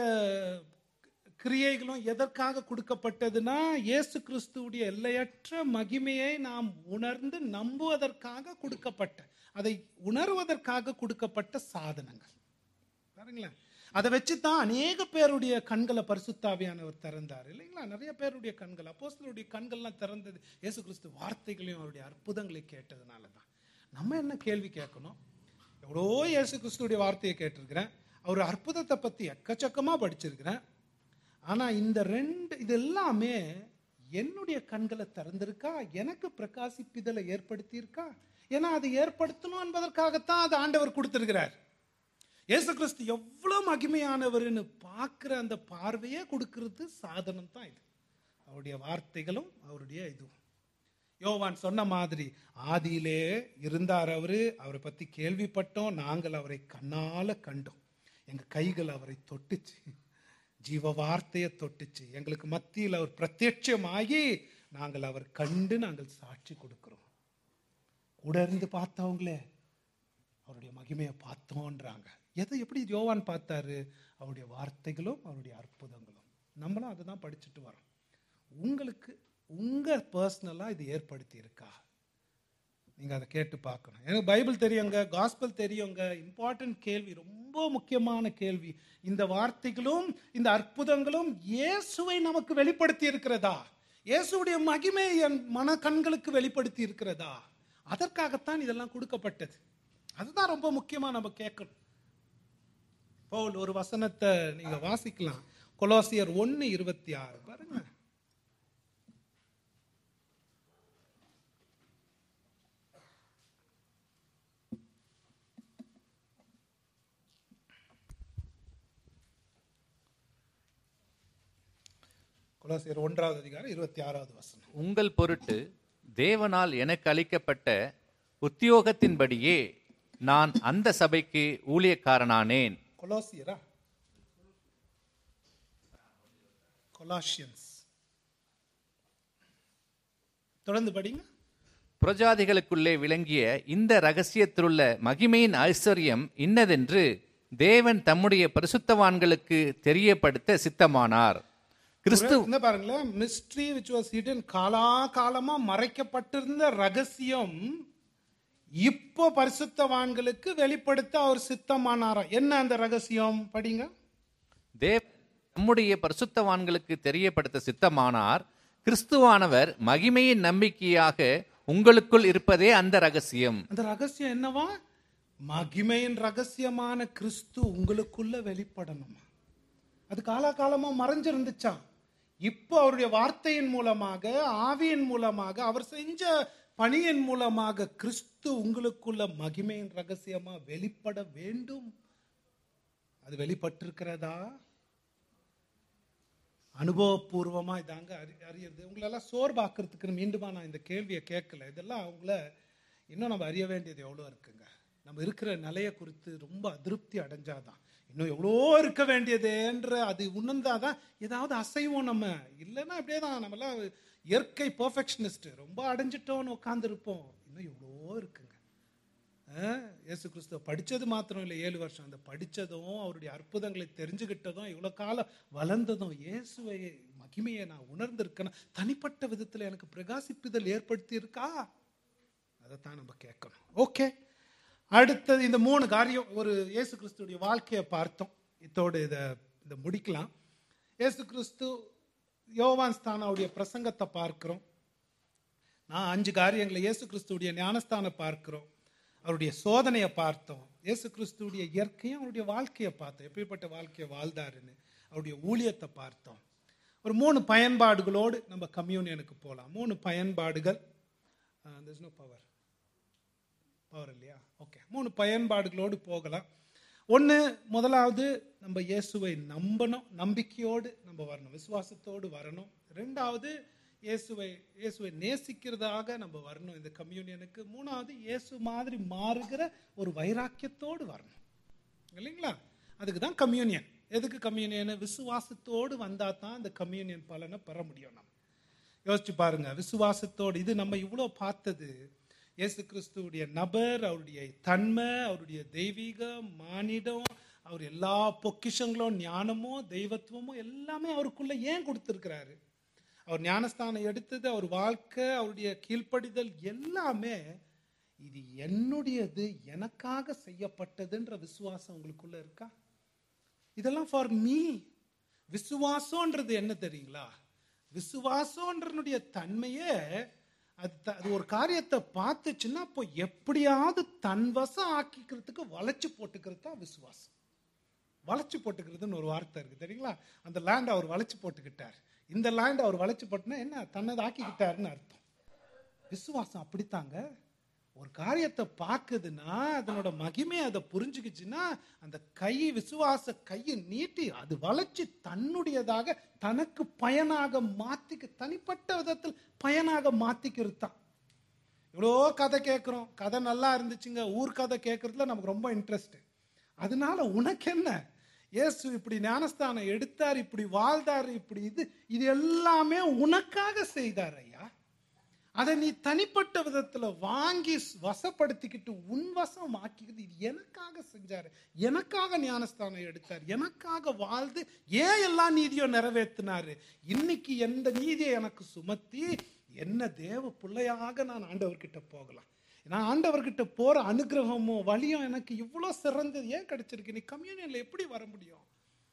Speaker 1: கிரியைகளும் எதற்காக கொடுக்கப்பட்டதுன்னா, இயேசு கிறிஸ்துவுடைய எல்லையற்ற மகிமையை நாம் உணர்ந்து நம்புவதற்காக கொடுக்கப்பட்ட, அதை உணர்வதற்காக கொடுக்கப்பட்ட சாதனங்கள். பாருங்களேன், அதை வச்சு தான் அநேக பேருடைய கண்களை பரிசுத்தாவியானவர் திறந்தார் இல்லைங்களா? நிறைய பேருடைய கண்கள், அப்போஸ்தலருடைய கண்கள்லாம் திறந்தது இயேசு கிறிஸ்து வார்த்தைகளையும் அவருடைய அற்புதங்களை கேட்டதுனால தான். நம்ம என்ன கேள்வி கேட்கணும்? எவ்வளோ இயேசு கிறிஸ்துடைய வார்த்தையை கேட்டிருக்கிறேன், அவர் அற்புதத்தை பற்றி எக்கச்சக்கமாக படிச்சிருக்கிறேன். ஆனால் இந்த ரெண்டு இது எல்லாமே என்னுடைய கண்களை திறந்திருக்கா? எனக்கு பிரகாசிப்பிதலை ஏற்படுத்தியிருக்கா? ஏன்னா அதை ஏற்படுத்தணும் என்பதற்காகத்தான் அது ஆண்டவர் கொடுத்திருக்கிறார். இயேசு கிறிஸ்து எவ்வளவு மகிமையானவர்னு பார்க்கிற அந்த பார்வையே கொடுக்கிறது சாதனம் தான் இது. அவருடைய வார்த்தைகளும் அவருடைய இதுவும். யோவான் சொன்ன மாதிரி, ஆதியிலே இருந்தார் அவரு, அவரை பற்றி கேள்விப்பட்டோம், நாங்கள் அவரை கண்ணால கண்டோம், எங்க கைகள் அவரை தொட்டுச்சு, ஜீவ வார்த்தையை தொட்டுச்சு, எங்களுக்கு மத்தியில் அவர் பிரத்யட்சமாகி நாங்கள் அவர் கண்டு நாங்கள் சாட்சி கொடுக்கிறோம். கூட இருந்து பார்த்தவங்களே அவருடைய மகிமையை பார்த்தோன்றாங்க. எதை எப்படி யோவான் பார்த்தாரு? அவருடைய வார்த்தைகளும் அவருடைய அற்புதங்களும். நம்மளும் அதை தான் படிச்சுட்டு வரோம். உங்களுக்கு உங்க பர்சனலா இது ஏற்படுத்தி இருக்கா? நீங்க அதை கேட்டு பார்க்கணும். எனக்கு பைபிள் தெரியுங்க, காஸ்பல் தெரியுங்க. இம்பார்ட்டன்ட் கேள்வி, ரொம்ப முக்கியமான கேள்வி. இந்த வார்த்தைகளும் இந்த அற்புதங்களும் இயேசுவை நமக்கு வெளிப்படுத்தி இருக்கிறதா? இயேசுடைய மகிமை என் மன கண்களுக்கு வெளிப்படுத்தி இருக்கிறதா? அதற்காகத்தான் இதெல்லாம் கொடுக்கப்பட்டது. அதுதான் ரொம்ப முக்கியமா நம்ம கேட்கணும். பவுல் ஒரு வசனத்தை நீங்க வாசிக்கலாம், கொலோசியர் ஒன்னு இருபத்தி ஆறு பாருங்க. கொலோசியர் ஒன்றாவது அதிகாரம் இருபத்தி ஆறாவது வசனம்.
Speaker 2: உங்கள் பொருட்டு தேவனால் எனக்கு அளிக்கப்பட்ட உத்தியோகத்தின்படியே நான் அந்த சபைக்கு ஊழியக்காரனானேன்.
Speaker 1: கொலோசியரா? கொலாசியன்ஸ். தொடர்ந்து படிங்க.
Speaker 2: புரஜாதிகளுக்குள்ளே விளங்கிய இந்த இரகசியத்திலுள்ள மகிமையின் ஐஸ்வர்யம் இன்னதென்று தேவன் தம்முடைய பரிசுத்தவான்களுக்கு தெரியப்படுத்த சித்தமானார். கிறிஸ்து
Speaker 1: இந்த பாருங்களேன், மிஸ்ட்ரி which was hidden, காலா காலமா மறைக்கப்பட்டிருந்த ரகசியம் இப்போ பரிசுத்தவான்களுக்கு வெளிப்படுத்த அவர் சித்தமானாரா? என்ன அந்த ரகசியம்? படிங்க.
Speaker 2: தேவ நம்முடைய பரிசுத்தவான்களுக்கு தெரியப்படுத்த சித்தமானார். கிறிஸ்துவானவர் மகிமையின் நம்பிக்கையாக உங்களுக்குள் இருப்பதே அந்த ரகசியம். அந்த
Speaker 1: ரகசியம் என்னவா? மகிமையின் ரகசியமான கிறிஸ்து உங்களுக்குள்ள வெளிப்படணுமா? அது காலாகாலமா மறைஞ்சிருந்துச்சா? இப்போ அவருடைய வார்த்தையின் மூலமாக, ஆவியின் மூலமாக, அவர் செஞ்ச பணியின் மூலமாக கிறிஸ்து உங்களுக்குள்ள மகிமையின் ரகசியமா வெளிப்பட வேண்டும். அது வெளிப்பட்டிருக்கிறதா? அனுபவபூர்வமா இதாங்க அறியறது. உங்களெல்லாம் சோர்வாக்குறதுக்கு மீண்டுமா நான் இந்த கேள்வியை கேட்கல. இதெல்லாம் அவங்கள இன்னும் நம்ம அறிய வேண்டியது எவ்வளோ இருக்குங்க. நம்ம இருக்கிற நிலையை குறித்து ரொம்ப அதிருப்தி அடைஞ்சாதான், இன்னும் எவ்வளோ இருக்க வேண்டியதுன்ற அது உணர்ந்தாதான் ஏதாவது அசைவோம். நம்ம இல்லைன்னா அப்படியே தான் நம்மளாம் இயற்கை பெர்ஃபெக்ஷனிஸ்ட், ரொம்ப அடைஞ்சிட்டோன்னு உட்காந்துருப்போம். இன்னும் எவ்வளோ இருக்குங்க. இயேசு கிறிஸ்துவ படித்தது மாத்திரம் இல்லை, ஏழு வருஷம் அந்த படித்ததும் அவருடைய அற்புதங்களை தெரிஞ்சுக்கிட்டதும் இவ்வளோ காலம் வளர்ந்ததும் இயேசுவை மகிமையை நான் உணர்ந்திருக்கேன். தனிப்பட்ட விதத்தில் எனக்கு பிரகாசிப்புதல் ஏற்படுத்தி இருக்கா? அதைத்தான் நம்ம கேட்கணும். ஓகே, அடுத்தது இந்த மூணு காரியம் ஒரு இயேசு கிறிஸ்துடைய வாழ்க்கையை பார்த்தோம். இதோடு இதை இதை முடிக்கலாம். இயேசு கிறிஸ்து யோவான் ஸ்தானாவுடைய பிரசங்கத்தை பார்க்கிறோம். நான் அஞ்சு காரியங்களை இயேசு கிறிஸ்துடைய ஞானஸ்தானை பார்க்கிறோம், அவருடைய சோதனையை பார்த்தோம், இயேசு கிறிஸ்துடைய இயற்கையும் அவருடைய வாழ்க்கையை பார்த்தோம், எப்படிப்பட்ட வாழ்க்கையை வாழ்ந்தாருன்னு, அவருடைய ஊழியத்தை பார்த்தோம். ஒரு மூணு பயன்பாடுகளோடு நம்ம கம்யூனியனுக்கு போகலாம். மூணு பயன்பாடுகள். பவர் பவர் இல்லையா? ஓகே, மூணு பயன்பாடுகளோடு போகலாம். ஒன்று, முதலாவது நம்ம இயேசுவை நம்பணும், நம்பிக்கையோடு நம்ம வரணும், விசுவாசத்தோடு வரணும். ரெண்டாவது, இயேசுவை இயேசுவை நேசிக்கிறதாக நம்ம வரணும் இந்த கம்யூனியனுக்கு. மூணாவது, இயேசு மாதிரி மாறுகிற ஒரு வைராக்கியத்தோடு வரணும், இல்லைங்களா? அதுக்கு தான் கம்யூனியன். எதுக்கு கம்யூனியன்? விசுவாசத்தோடு வந்தால் தான் இந்த கம்யூனியன் பலனை பெற முடியும். நம்ம யோசிச்சு பாருங்க, விசுவாசத்தோடு. இது நம்ம இவ்வளோ பார்த்தது இயேசு கிறிஸ்துவுடைய நபர், அவருடைய தன்மை, அவருடைய தெய்வீக மானிடம், அவர் எல்லா பொக்கிஷங்களும், ஞானமும் தெய்வத்துவமும் எல்லாமே அவருக்குள்ள ஏன் கொடுத்துருக்கிறாரு? அவர் ஞானஸ்தானம் எடுத்தது, அவர் வாழ்க்கை, அவருடைய கீழ்ப்படிதல் எல்லாமே இது என்னுடையது, எனக்காக செய்யப்பட்டதுன்ற விசுவாசம் உங்களுக்குள்ள இருக்கா? இதெல்லாம் ஃபார் மீ. விசுவாசம்ன்றது என்ன தெரியுங்களா? விசுவாசம்ன்றனுடைய தன்மையே அது அது ஒரு காரியத்தை பார்த்துச்சுன்னா இப்போ எப்படியாவது தன்வசம் ஆக்கிக்கிறதுக்கு வளைச்சு போட்டுக்கிறது தான் விசுவாசம். வளைச்சு போட்டுக்கிறதுன்னு ஒரு வார்த்தை இருக்கு தெரியுங்களா? அந்த லேண்ட் அவர் வளைச்சு போட்டுக்கிட்டார், இந்த லேண்ட் அவர் வளைச்சு போட்டுனா என்ன, தன்னதை ஆக்கிக்கிட்டாருன்னு அர்த்தம். விசுவாசம் அப்படித்தாங்க. ஒரு காரியத்தை பார்க்குதுன்னா அதனோட மகிமையை அதை புரிஞ்சுக்கிச்சுன்னா அந்த கை, விசுவாச கையை நீட்டி அது வளைச்சு தன்னுடையதாக தனக்கு பயனாக மாத்திக்க, தனிப்பட்ட விதத்தில் பயனாக மாத்திக்கிறது தான். இவ்வளோ கதை கேட்குறோம், கதை நல்லா இருந்துச்சுங்க, ஊர் கதை கேட்கறதுல நமக்கு ரொம்ப இன்ட்ரெஸ்ட். அதனால உனக்கு என்ன, இயேசு இப்படி ஞானஸ்தானம் எடுத்தார், இப்படி வாழ்ந்தார், இப்படி இது இது எல்லாமே உனக்காக செய்தார் ஐயா. அதை நீ தனிப்பட்ட விதத்துல வாங்கி வசப்படுத்திக்கிட்டு உன் வசம் ஆக்கிக்கிட்டு இது எனக்காக செஞ்சாரு, எனக்காக ஞானஸ்தானம் எடுத்தார், எனக்காக வாழ்ந்து ஏன் எல்லா நீதியும் நிறைவேற்றினாரு, இன்னைக்கு எந்த நீதியை எனக்கு சுமத்தி என்ன தேவ பிள்ளையாக நான் ஆண்டவர்கிட்ட போகலாம். நான் ஆண்டவர்கிட்ட போற அனுகிரகமோ வழியும் எனக்கு இவ்வளோ சிறந்தது ஏன் கிடைச்சிருக்கு? நீ கம்யூனியன்ல எப்படி வர முடியும்?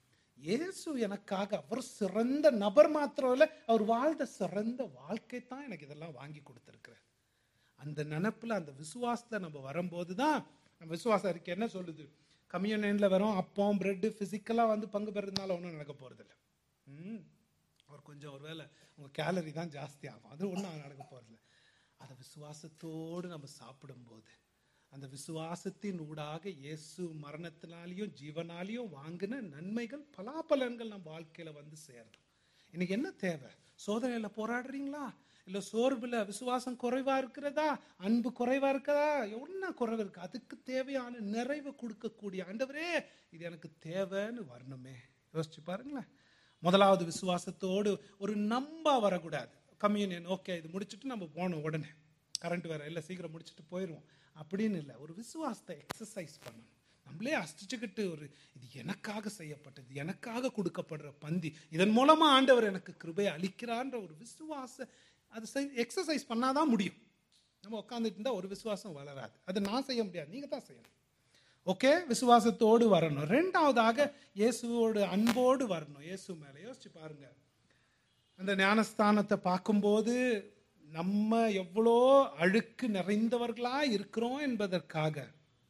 Speaker 1: இயேசு எனக்காக, அவர் சிறந்த நபர் மாத்திரம் இல்லை, அவர் வாழ்ந்த சிறந்த வாழ்க்கை தான் எனக்கு இதெல்லாம் வாங்கி கொடுத்துருக்கிறார். அந்த நினைப்புல, அந்த விசுவாசத்தை நம்ம வரும்போது தான் நம்ம விசுவாசம் இருக்கு. என்ன சொல்லுது? கம்யூனியன்ல வரும் அப்பம் பிரெட்டு பிசிக்கலாக வந்து பங்கு பெறதுனால ஒன்றும் நடக்க போறதில்லை. ம் அவர் கொஞ்சம் ஒரு வேளை உங்கள் கேலரி தான் ஜாஸ்தி ஆகும், அது ஒன்றும் நடக்க போறதில்லை. அதை விசுவாசத்தோடு நம்ம சாப்பிடும்போது அந்த விசுவாசத்தின் ஊடாக இயேசு மரணத்தினாலையும் ஜீவனாலையும் வாங்கின நன்மைகள், பலாபலன்கள் நம்ம வாழ்க்கையில வந்து சேரும். இன்னைக்கு என்ன தேவை? சோதனையில போராடுறீங்களா? இல்லை சோர்வுல விசுவாசம் குறைவா இருக்கிறதா? அன்பு குறைவா இருக்கிறதா? என்ன குறைவு இருக்கு? அதுக்கு தேவையான நிறைவு கொடுக்கக்கூடிய ஆண்டவரே இது எனக்கு தேவைன்னு வரணுமே. யோசிச்சு பாருங்களேன். முதலாவது விசுவாசத்தோடு ஒரு நம்ப வரக்கூடாது. கம்யூனியன் ஓகே, இது முடிச்சுட்டு நம்ம போனோம், உடனே கரண்ட் வேற இல்லை, சீக்கிரம் முடிச்சுட்டு போயிடுவோம் அப்படின்னு இல்லை. ஒரு விசுவாசத்தை எக்ஸசைஸ் பண்ணணும். நம்மளே அசிச்சுக்கிட்டு ஒரு இது எனக்காக செய்யப்பட்டது, எனக்காக கொடுக்கப்படுற பந்தி, இதன் மூலமா ஆண்டவர் எனக்கு கிருபையை அளிக்கிறான்ற ஒரு விசுவாச அது எக்ஸசைஸ் பண்ணாதான் முடியும். நம்ம உட்காந்துட்டு இருந்தா ஒரு விசுவாசம் வளராது. அது நான் செய்ய முடியாது, நீங்க தான் செய்யணும். ஓகே, விசுவாசத்தோடு வரணும். ரெண்டாவதாக இயேசுவோடு அன்போடு வரணும். இயேசு மேல யோசிச்சு பாருங்க. அந்த ஞானஸ்தானத்தை பார்க்கும்போது நம்ம எவ்வளோ அழுக்கு நிறைந்தவர்களா இருக்கிறோம் என்பதற்காக,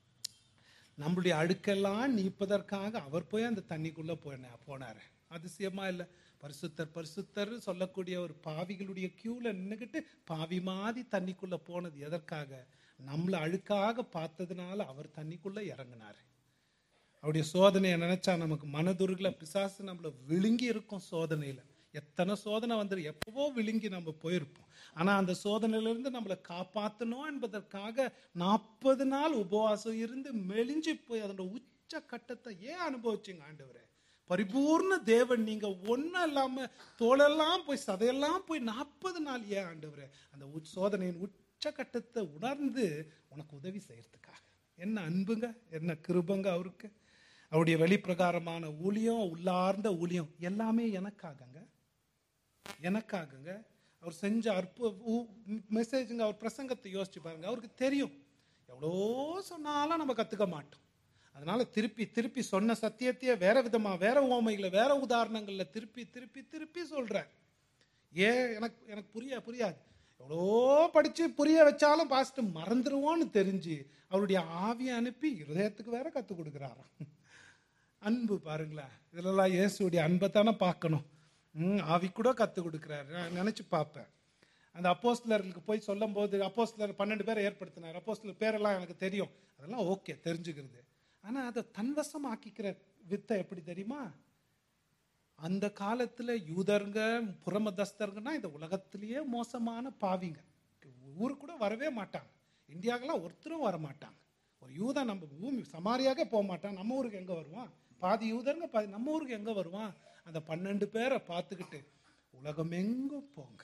Speaker 1: நம்மளுடைய அழுக்கெல்லாம் நீப்பதற்காக அவர் போய் அந்த தண்ணிக்குள்ள போன போனாரு. அதிசயமா இல்லை? பரிசுத்தர் பரிசுத்தர் சொல்லக்கூடிய ஒரு பாவிகளுடைய கியூல நின்றுக்கிட்டு பாவி மாதிரி தண்ணிக்குள்ள போனது எதற்காக? நம்மளை அழுக்காக பார்த்ததுனால அவர் தண்ணிக்குள்ள இறங்கினாரு. அவருடைய சோதனையை நினைச்சா நமக்கு மனதுருகில பிசாசு நம்மளை விழுங்கி இருக்கும். சோதனையில எத்தனை சோதனை வந்து எப்பவோ விழுங்கி நம்ம போயிருப்போம். ஆனா அந்த சோதனையிலிருந்து நம்மளை காப்பாற்றணும் என்பதற்காக நாற்பது நாள் உபவாசம் இருந்து மெலிஞ்சு போய் அதோட உச்ச கட்டத்தை ஏன் அனுபவிச்சிங்க ஆண்டவரே? பரிபூர்ண தேவன் நீங்க ஒன்னும் இல்லாம தோளெல்லாம் போய் சதையெல்லாம் போய் நாற்பது நாள் ஏன் ஆண்டவரே? அந்த சோதனையின் உச்சகட்டத்தை உணர்ந்து உனக்கு உதவி செய்யறதுக்காக. என்ன அன்புங்க, என்ன கிருபங்க அவருக்கு. அவருடைய வெளிப்பிரகாரமான ஊழியம், உள்ளார்ந்த ஊழியம் எல்லாமே எனக்காகங்க, எனக்காகங்க. அவர் செஞ்ச அற்புத மெசேஜுங்க. அவர் பிரசங்கத்தை யோசிச்சு பாருங்க. அவருக்கு தெரியும் எவ்வளோ சொன்னாலும் நம்ம கத்துக்க மாட்டோம். அதனால திருப்பி திருப்பி சொன்ன சத்தியத்தையே வேற விதமா, வேற ஓமைகளை, வேற உதாரணங்கள்ல திருப்பி திருப்பி திருப்பி சொல்றார். ஏன் எனக்கு எனக்கு புரிய புரியாது. எவ்வளோ படிச்சு புரிய வச்சாலும் பாஸ்ட் மறந்துடுவோன்னு தெரிஞ்சு அவருடைய ஆவியை அனுப்பி இருதயத்துக்கு வேற கற்றுக் கொடுக்குறாராம். அன்பு பாருங்களேன். இதெல்லாம் இயேசுடைய அன்பை தானே பார்க்கணும். ம் ஆவி கூட கற்றுக் கொடுக்குறாரு. நான் நினைச்சு பார்ப்பேன். அந்த அப்போஸ்தலர்களுக்கு போய் சொல்லும் போது, அப்போஸ்தலர் பன்னெண்டு பேரை ஏற்படுத்தினார். அப்போஸ்தலர் பேரெல்லாம் எனக்கு தெரியும், அதெல்லாம் ஓகே தெரிஞ்சுக்கிறது. ஆனா அதை தன்வசம் ஆக்கிக்கிற வித்தை எப்படி தெரியுமா? அந்த காலத்துல யூதருங்க புறமதஸ்தருங்கன்னா இந்த உலகத்திலேயே மோசமான பாவிங்க. ஊருக்கு கூட வரவே மாட்டாங்க. இந்தியாவுக்கெல்லாம் ஒருத்தரும் வர மாட்டாங்க. ஒரு யூதன் நம்ம பூமி சமாரியாக போக மாட்டான். நம்ம ஊருக்கு எங்க வருவான்? பாதி யூதருங்க பாதி நம்ம ஊருக்கு எங்க வருவான்? அந்த பன்னெண்டு பேரை பார்த்துக்கிட்டு உலகம் எங்கும் போங்க.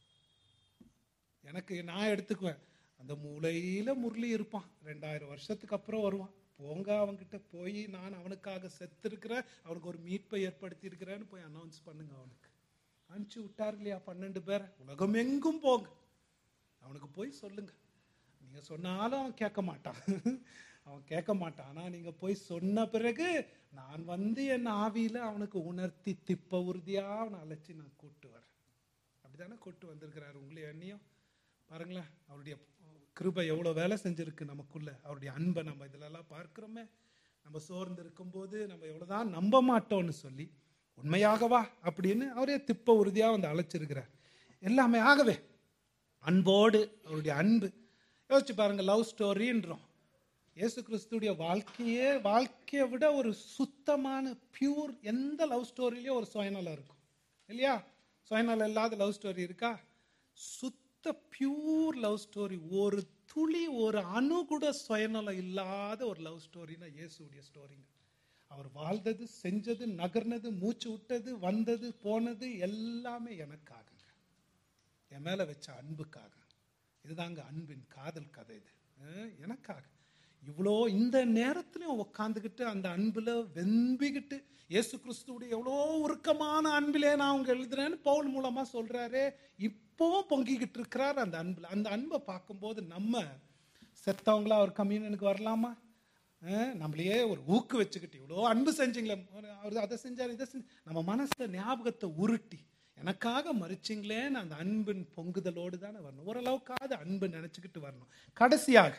Speaker 1: எனக்கு நான் எடுத்துக்குவேன், அந்த மூலையில முரளி இருப்பான், ரெண்டாயிரம் வருஷத்துக்கு அப்புறம் வருவான். போங்க அவன்கிட்ட போய் நான் அவனுக்காக செத்து இருக்கிறேன், அவனுக்கு ஒரு மீட்பை ஏற்படுத்தி இருக்கிறேன்னு போய் அனௌன்ஸ் பண்ணுங்க. அவனுக்கு அனுப்பிச்சு விட்டார் இல்லையா பன்னெண்டு பேரை? உலகம் எங்கும் போங்க, அவனுக்கு போய் சொல்லுங்க. நீங்க சொன்னாலும் அவன் கேட்க மாட்டான், அவன் கேட்க மாட்டான். ஆனா நீங்க போய் சொன்ன பிறகு நான் வந்து என் ஆவியில அவனுக்கு உணர்த்தி திப்ப உறுதியா அவனை அழைச்சி நான் கூட்டு வரேன். அப்படித்தானே கூட்டு வந்திருக்கிறாரு உங்களையும் என்னையும். பாருங்களேன் அவருடைய கிருபை எவ்வளோ வேலை செஞ்சிருக்கு நமக்குள்ள. அவருடைய அன்பை நம்ம இதிலெல்லாம் பார்க்கிறோமே. நம்ம சோர்ந்து இருக்கும்போது நம்ம எவ்வளோதான் நம்ப மாட்டோம்னு சொல்லி உண்மையாகவா அப்படின்னு அவரே திப்ப உறுதியாக வந்து அழைச்சிருக்கிறார். எல்லாமே ஆகவே அன்போடு அவருடைய அன்பு. யோசிச்சு பாருங்க, லவ் ஸ்டோரின்றோம். இயேசு கிறிஸ்துடைய வாழ்க்கையே வாழ்க்கையை விட ஒரு சுத்தமான பியூர் எந்த லவ் ஸ்டோரியிலையும் ஒரு சுயநலம் இருக்கும் இல்லையா? சுயநலம் இல்லாத லவ் ஸ்டோரி இருக்கா? சுத்த பியூர் லவ் ஸ்டோரி, ஒரு துளி ஒரு அணு கூட சுயநலம் இல்லாத ஒரு லவ் ஸ்டோரினா இயேசுடைய ஸ்டோரிங்க. அவர் வாழ்ந்தது, செஞ்சது, நகர்னது, மூச்சு விட்டது, வந்தது, போனது எல்லாமே எனக்காகங்க, என் மேல வச்ச அன்புக்காக. இதுதாங்க அன்பின் காதல் கதை. இது எனக்காக இவ்வளோ இந்த நேரத்திலையும் உட்காந்துக்கிட்டு அந்த அன்புல வெம்பிக்கிட்டு இயேசு கிறிஸ்துடைய எவ்வளோ உருக்கமான அன்பிலே நான் அவங்க எழுதுறேன்னு பவுல் மூலமா சொல்றாரு. இப்பவும் பொங்கிக்கிட்டு இருக்கிறார் அந்த அன்புல. அந்த அன்பை பார்க்கும்போது நம்ம செத்தவங்களா அவர் கம்யூனியனுக்கு வரலாமா? நம்மளையே ஒரு ஊக்கு வச்சுக்கிட்டு இவ்வளோ அன்பு செஞ்சீங்களே, அவர் அதை செஞ்சார் இதை செஞ்சு நம்ம மனசுல ஞாபகத்தை உருட்டி எனக்காக மறிச்சிங்களேன்னு அந்த அன்பின் பொங்குதலோடு தானே வரணும். ஓரளவுக்காவது அன்பு நினைச்சுக்கிட்டு வரணும். கடைசியாக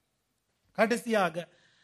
Speaker 1: கடைசியாக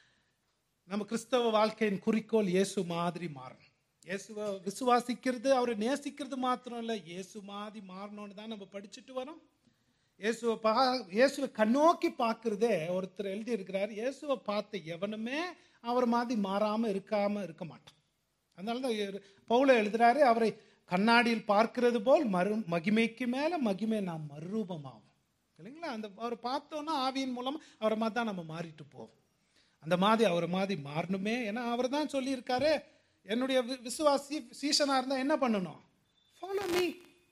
Speaker 1: நம்ம கிறிஸ்தவ வாழ்க்கையின் குறிக்கோள் இயேசு மாதிரி மாறணும். இயேசுவை விசுவாசிக்கிறது, அவரை நேசிக்கிறது மாத்திரம் இல்லை, இயேசு மாதிரி மாறணும்னு தான் நம்ம படிச்சுட்டு வரோம். இயேசுவை பா இயேசுவை கண்ணோக்கி பார்க்கறதே, ஒருத்தர் எழுதி இருக்கிறார், இயேசுவை பார்த்த எவனுமே அவர் மாதிரி மாறாம இருக்காம இருக்க மாட்டான். அதனாலதான் பவுல எழுதுறாரு, அவரை கண்ணாடியில் பார்க்கிறது போல் மறு மகிமைக்கு மேல மகிமை நாம் மறுரூபமாகும் இல்லைங்களா? அந்த அவரை பார்த்தோன்னா ஆவியின் மூலம் அவரை மாதிரி தான் நம்ம மாறிட்டு போவோம். அந்த மாதிரி அவரை மாதிரி மாறணுமே. ஏன்னா அவர் தான் சொல்லியிருக்காரு, என்னுடைய விசுவாசி சீஷனா இருந்தா என்ன பண்ணணும்? ஃபாலோ மீ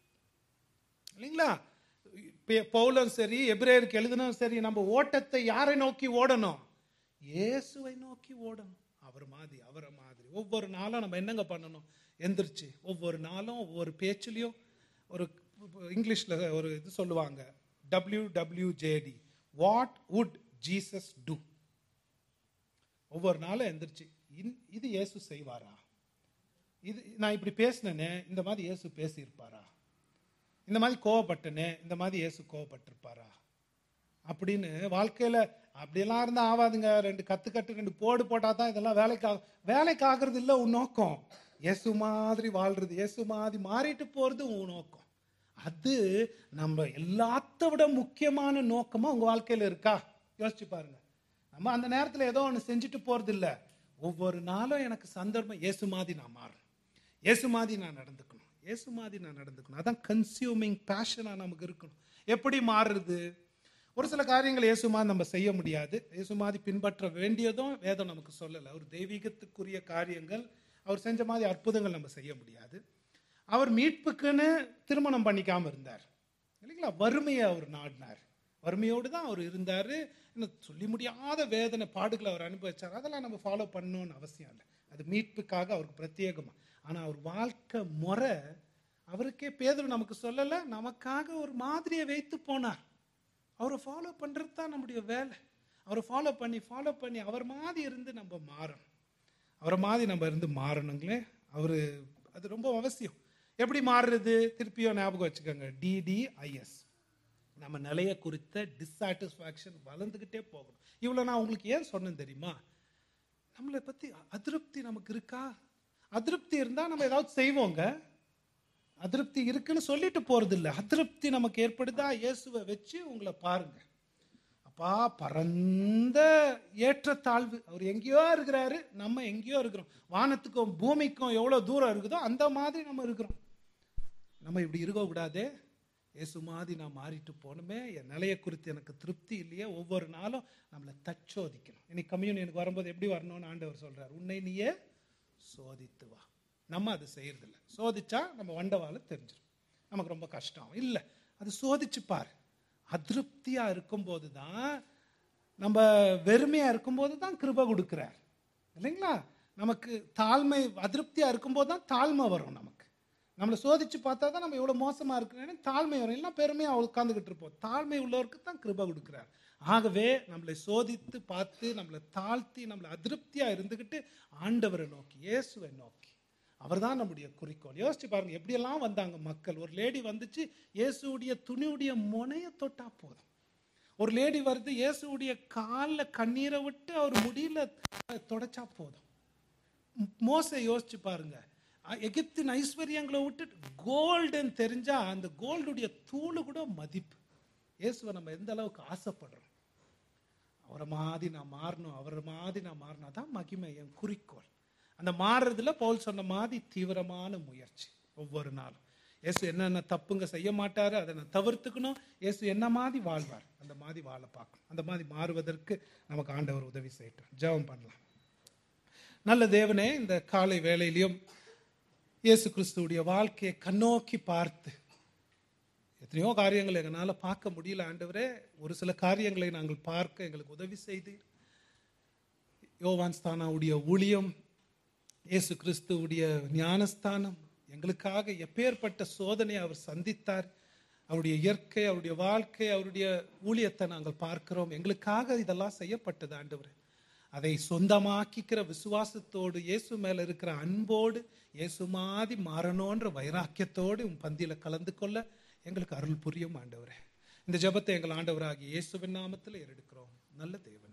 Speaker 1: இல்லைங்களா? பவுலும் சரி எபிரேயருக்கு எழுதினும் சரி, நம்ம ஓட்டத்தை யாரை நோக்கி ஓடணும்? இயேசுவை நோக்கி ஓடணும். அவர் மாதிரி அவரை மாதிரி ஒவ்வொரு நாளும் நம்ம என்னங்க பண்ணணும்? எந்திரிச்சு ஒவ்வொரு நாளும் ஒவ்வொரு பேச்சுலையும் ஒரு இங்கிலீஷ்ல ஒரு இது சொல்லுவாங்க, W W J D, what would Jesus do. ஒவ்வொரு நாளும் எந்திரிச்சு இது இயேசு செய்வாரா, இது நான் இப்படி பேசினேனே இந்த மாதிரி இயேசு பேசியிருப்பாரா, இந்த மாதிரி கோவப்பட்டனே இந்த மாதிரி இயேசு கோவப்பட்டிருப்பாரா அப்படின்னு வாழ்க்கையில அப்படியெல்லாம் இருந்தா ஆகாதுங்க. ரெண்டு கத்துக்கட்டு ரெண்டு போடு போட்டா தான் இதெல்லாம் வேலைக்கு வேலைக்கு ஆகுறது இல்லை. உன் நோக்கம் இயேசு மாதிரி வாழ்றது, இயேசு மாதிரி மாறிட்டு போறது உன் நோக்கம். அது நம்ம எல்லாத்த விட முக்கியமான நோக்கமா உங்க வாழ்க்கையில இருக்கா? யோசிச்சு பாருங்க. நம்ம அந்த நேரத்துல ஏதோ ஒன்று செஞ்சுட்டு போறது இல்லை. ஒவ்வொரு நாளும் எனக்கு சந்தர்ப்பம் இயேசு மாதிரி நான் மாறணும், இயேசு மாதிரி நான் நடந்துக்கணும், இயேசு மாதிரி நான் நடந்துக்கணும். அதான் கன்சியூமிங் பேஷனா நமக்கு இருக்கணும். எப்படி மாறுறது? ஒரு சில காரியங்கள் இயேசு மாதிரி நம்ம செய்ய முடியாது. இயேசு மாதிரி பின்பற்ற வேண்டியதும் வேதம் நமக்கு சொல்லலை. அவர் தெய்வீகத்துக்குரிய காரியங்கள் அவர் செஞ்ச மாதிரி அற்புதங்கள் நம்ம செய்ய முடியாது. அவர் மீட்புக்குன்னு திருமணம் பண்ணிக்காம இருந்தார் இல்லைங்களா? வறுமையை அவர் நாடினார், வறுமையோடு தான் அவர் இருந்தார். இன்னும் சொல்லி முடியாத வேதனை பாடுகளை அவர் அனுபவிச்சார். அதெல்லாம் நம்ம ஃபாலோ பண்ணணும்னு அவசியம் இல்லை, அது மீட்புக்காக அவருக்கு பிரத்யேகமா. ஆனால் அவர் வாழ்க்கை முறை அவருக்கே பேதுரு நமக்கு சொல்லலை, நமக்காக ஒரு மாதிரியை வைத்து போனார். அவரை ஃபாலோ பண்ணுறது தான் நம்முடைய வேலை. அவரை ஃபாலோ பண்ணி ஃபாலோ பண்ணி அவர் மாதிரி இருந்து நம்ம மாறணும். அவரை மாதிரி நம்ம இருந்து மாறணுங்களே, அவர் அது ரொம்ப அவசியம். எப்படி மாறுறது? திருப்பியும் ஞாபகம் வச்சுக்கோங்க, டிடிஐஎஸ், நம்ம நிலைய குறித்த டிஸ்சாட்டிஸ்ஃபேக்ஷன் வளர்ந்துக்கிட்டே போகணும். இவ்வளோ நான் உங்களுக்கு ஏன் சொன்னேன் தெரியுமா? நம்மளை பற்றி அதிருப்தி நமக்கு இருக்கா? அதிருப்தி இருந்தால் நம்ம ஏதாவது செய்வோங்க. அதிருப்தி இருக்குன்னு சொல்லிட்டு போறது இல்லை. அதிருப்தி நமக்கு ஏற்படுதா? இயேசுவை வச்சு உங்களை பாருங்க. அப்பா பரந்த ஏற்றத்தாழ்வு, அவர் எங்கேயோ இருக்கிறாரு, நம்ம எங்கேயோ இருக்கிறோம். வானத்துக்கும் பூமிக்கும் எவ்வளோ தூரம் இருக்குதோ அந்த மாதிரி நம்ம இருக்கிறோம். நம்ம இப்படி இருக்க கூடாதே. இயேசு மாதிரி நான் மாறிட்டு போகணுமே, என் நிலையை குறித்து எனக்கு திருப்தி இல்லையே. ஒவ்வொரு நாளும் நம்மளை தச்சோதிக்கணும். இன்னைக்கு கம்யூனியனுக்கு வரும்போது எப்படி வரணும்னு ஆண்டவர் சொல்றார், உன்னை நீயே சோதித்து வா. நம்ம அது செய்யறதில்ல. சோதிச்சா நம்ம வண்டவாள தெரிஞ்சிடும், நமக்கு ரொம்ப கஷ்டம் இல்லை. அது சோதிச்சு பாரு. அதிருப்தியா இருக்கும்போது தான், நம்ம வெறுமையா இருக்கும்போது தான் கிருபை கொடுக்கிறார் இல்லைங்களா? நமக்கு தாழ்மை, அதிருப்தியா இருக்கும்போது தான் தாழ்மை வரும். நமக்கு நம்மளை சோதிச்சு பார்த்தா தான் நம்ம எவ்வளோ மோசமா இருக்கிறேன்னு தாழ்மை வரும். இல்லை பெருமையா உட்காந்துக்கிட்டு இருப்போம். தாழ்மை உள்ளவருக்கு தான் கிருபை கொடுக்கிறார். ஆகவே நம்மளை சோதித்து பார்த்து நம்மளை தாழ்த்தி நம்மளை அதிருப்தியா இருந்துக்கிட்டு ஆண்டவரை நோக்கி, இயேசுவை நோக்கி, அவர் தான் நம்முடைய குறிக்கோள். யோசிச்சு பாருங்க, எப்படியெல்லாம் வந்தாங்க மக்கள். ஒரு லேடி வந்துச்சு, இயேசுடைய துணியுடைய முனைய தொட்டா போதும். ஒரு லேடி வருது, இயேசுடைய காலில் கண்ணீரை விட்டு அவர் முடியல தொடச்சா போதும். மோசே யோசிச்சு பாருங்க, எகிப்தின் ஐஸ்வர்யங்களை விட்டு கோல்டுன்னு தெரிஞ்சா அந்த கோல்டுடைய தூளு கூட மதிப்பு. இயேசுவை நம்ம எந்த அளவுக்கு ஆசைப்படுறோம். அவரை மாதிரி நான் மாறணும், அவரை மாதிரி நான் மாறணும், அதான் மகிமை, என் குறிக்கோள். அந்த மாறுறதுல பவுல் சொன்ன மாதிரி தீவிரமான முயற்சி ஒவ்வொரு நாளும். இயேசு என்னென்ன தப்புங்க செய்ய மாட்டாரு, அதை நான் தவிர்த்துக்கணும். இயேசு என்ன மாதிரி வாழ்வார், அந்த மாதிரி வாழ பார்க்கணும். அந்த மாதிரி மாறுவதற்கு நமக்கு ஆண்டவர் உதவி செய்யட்டும். ஜெபம் பண்ணலாம். நல்ல தேவனே, இந்த காலை வேளையிலையும் இயேசு கிறிஸ்துவுடைய வாழ்க்கையை கண்ணோக்கி பார்த்து எத்தனையோ காரியங்களை எங்களால் பார்க்க முடியல ஆண்டவரே. ஒரு சில காரியங்களை நாங்கள் பார்க்க எங்களுக்கு உதவி செய்து, யோவான் ஸ்தானாவுடைய ஊழியம், இயேசு கிறிஸ்துவுடைய ஞானஸ்தானம், எங்களுக்காக எப்பேற்பட்ட சோதனையை அவர் சந்தித்தார். அவருடைய இயற்கை, அவருடைய வாழ்க்கை, அவருடைய ஊழியத்தை நாங்கள் பார்க்கிறோம். எங்களுக்காக இதெல்லாம் செய்யப்பட்டது ஆண்டவரே. அதை சொந்தமாக்கிக்கிற விசுவாசத்தோடு, இயேசு மேல இருக்கிற அன்போடு, இயேசு மாதிரி மாறணுன்ற வைராக்கியத்தோடு உன் பந்தியில கலந்து கொள்ள எங்களுக்கு அருள் புரியும் ஆண்டவரே. இந்த ஜெபத்தை எங்கள் ஆண்டவராகிய இயேசுவின் நாமத்தில் ஏறெடுக்கிறோம் நல்ல தேவன்.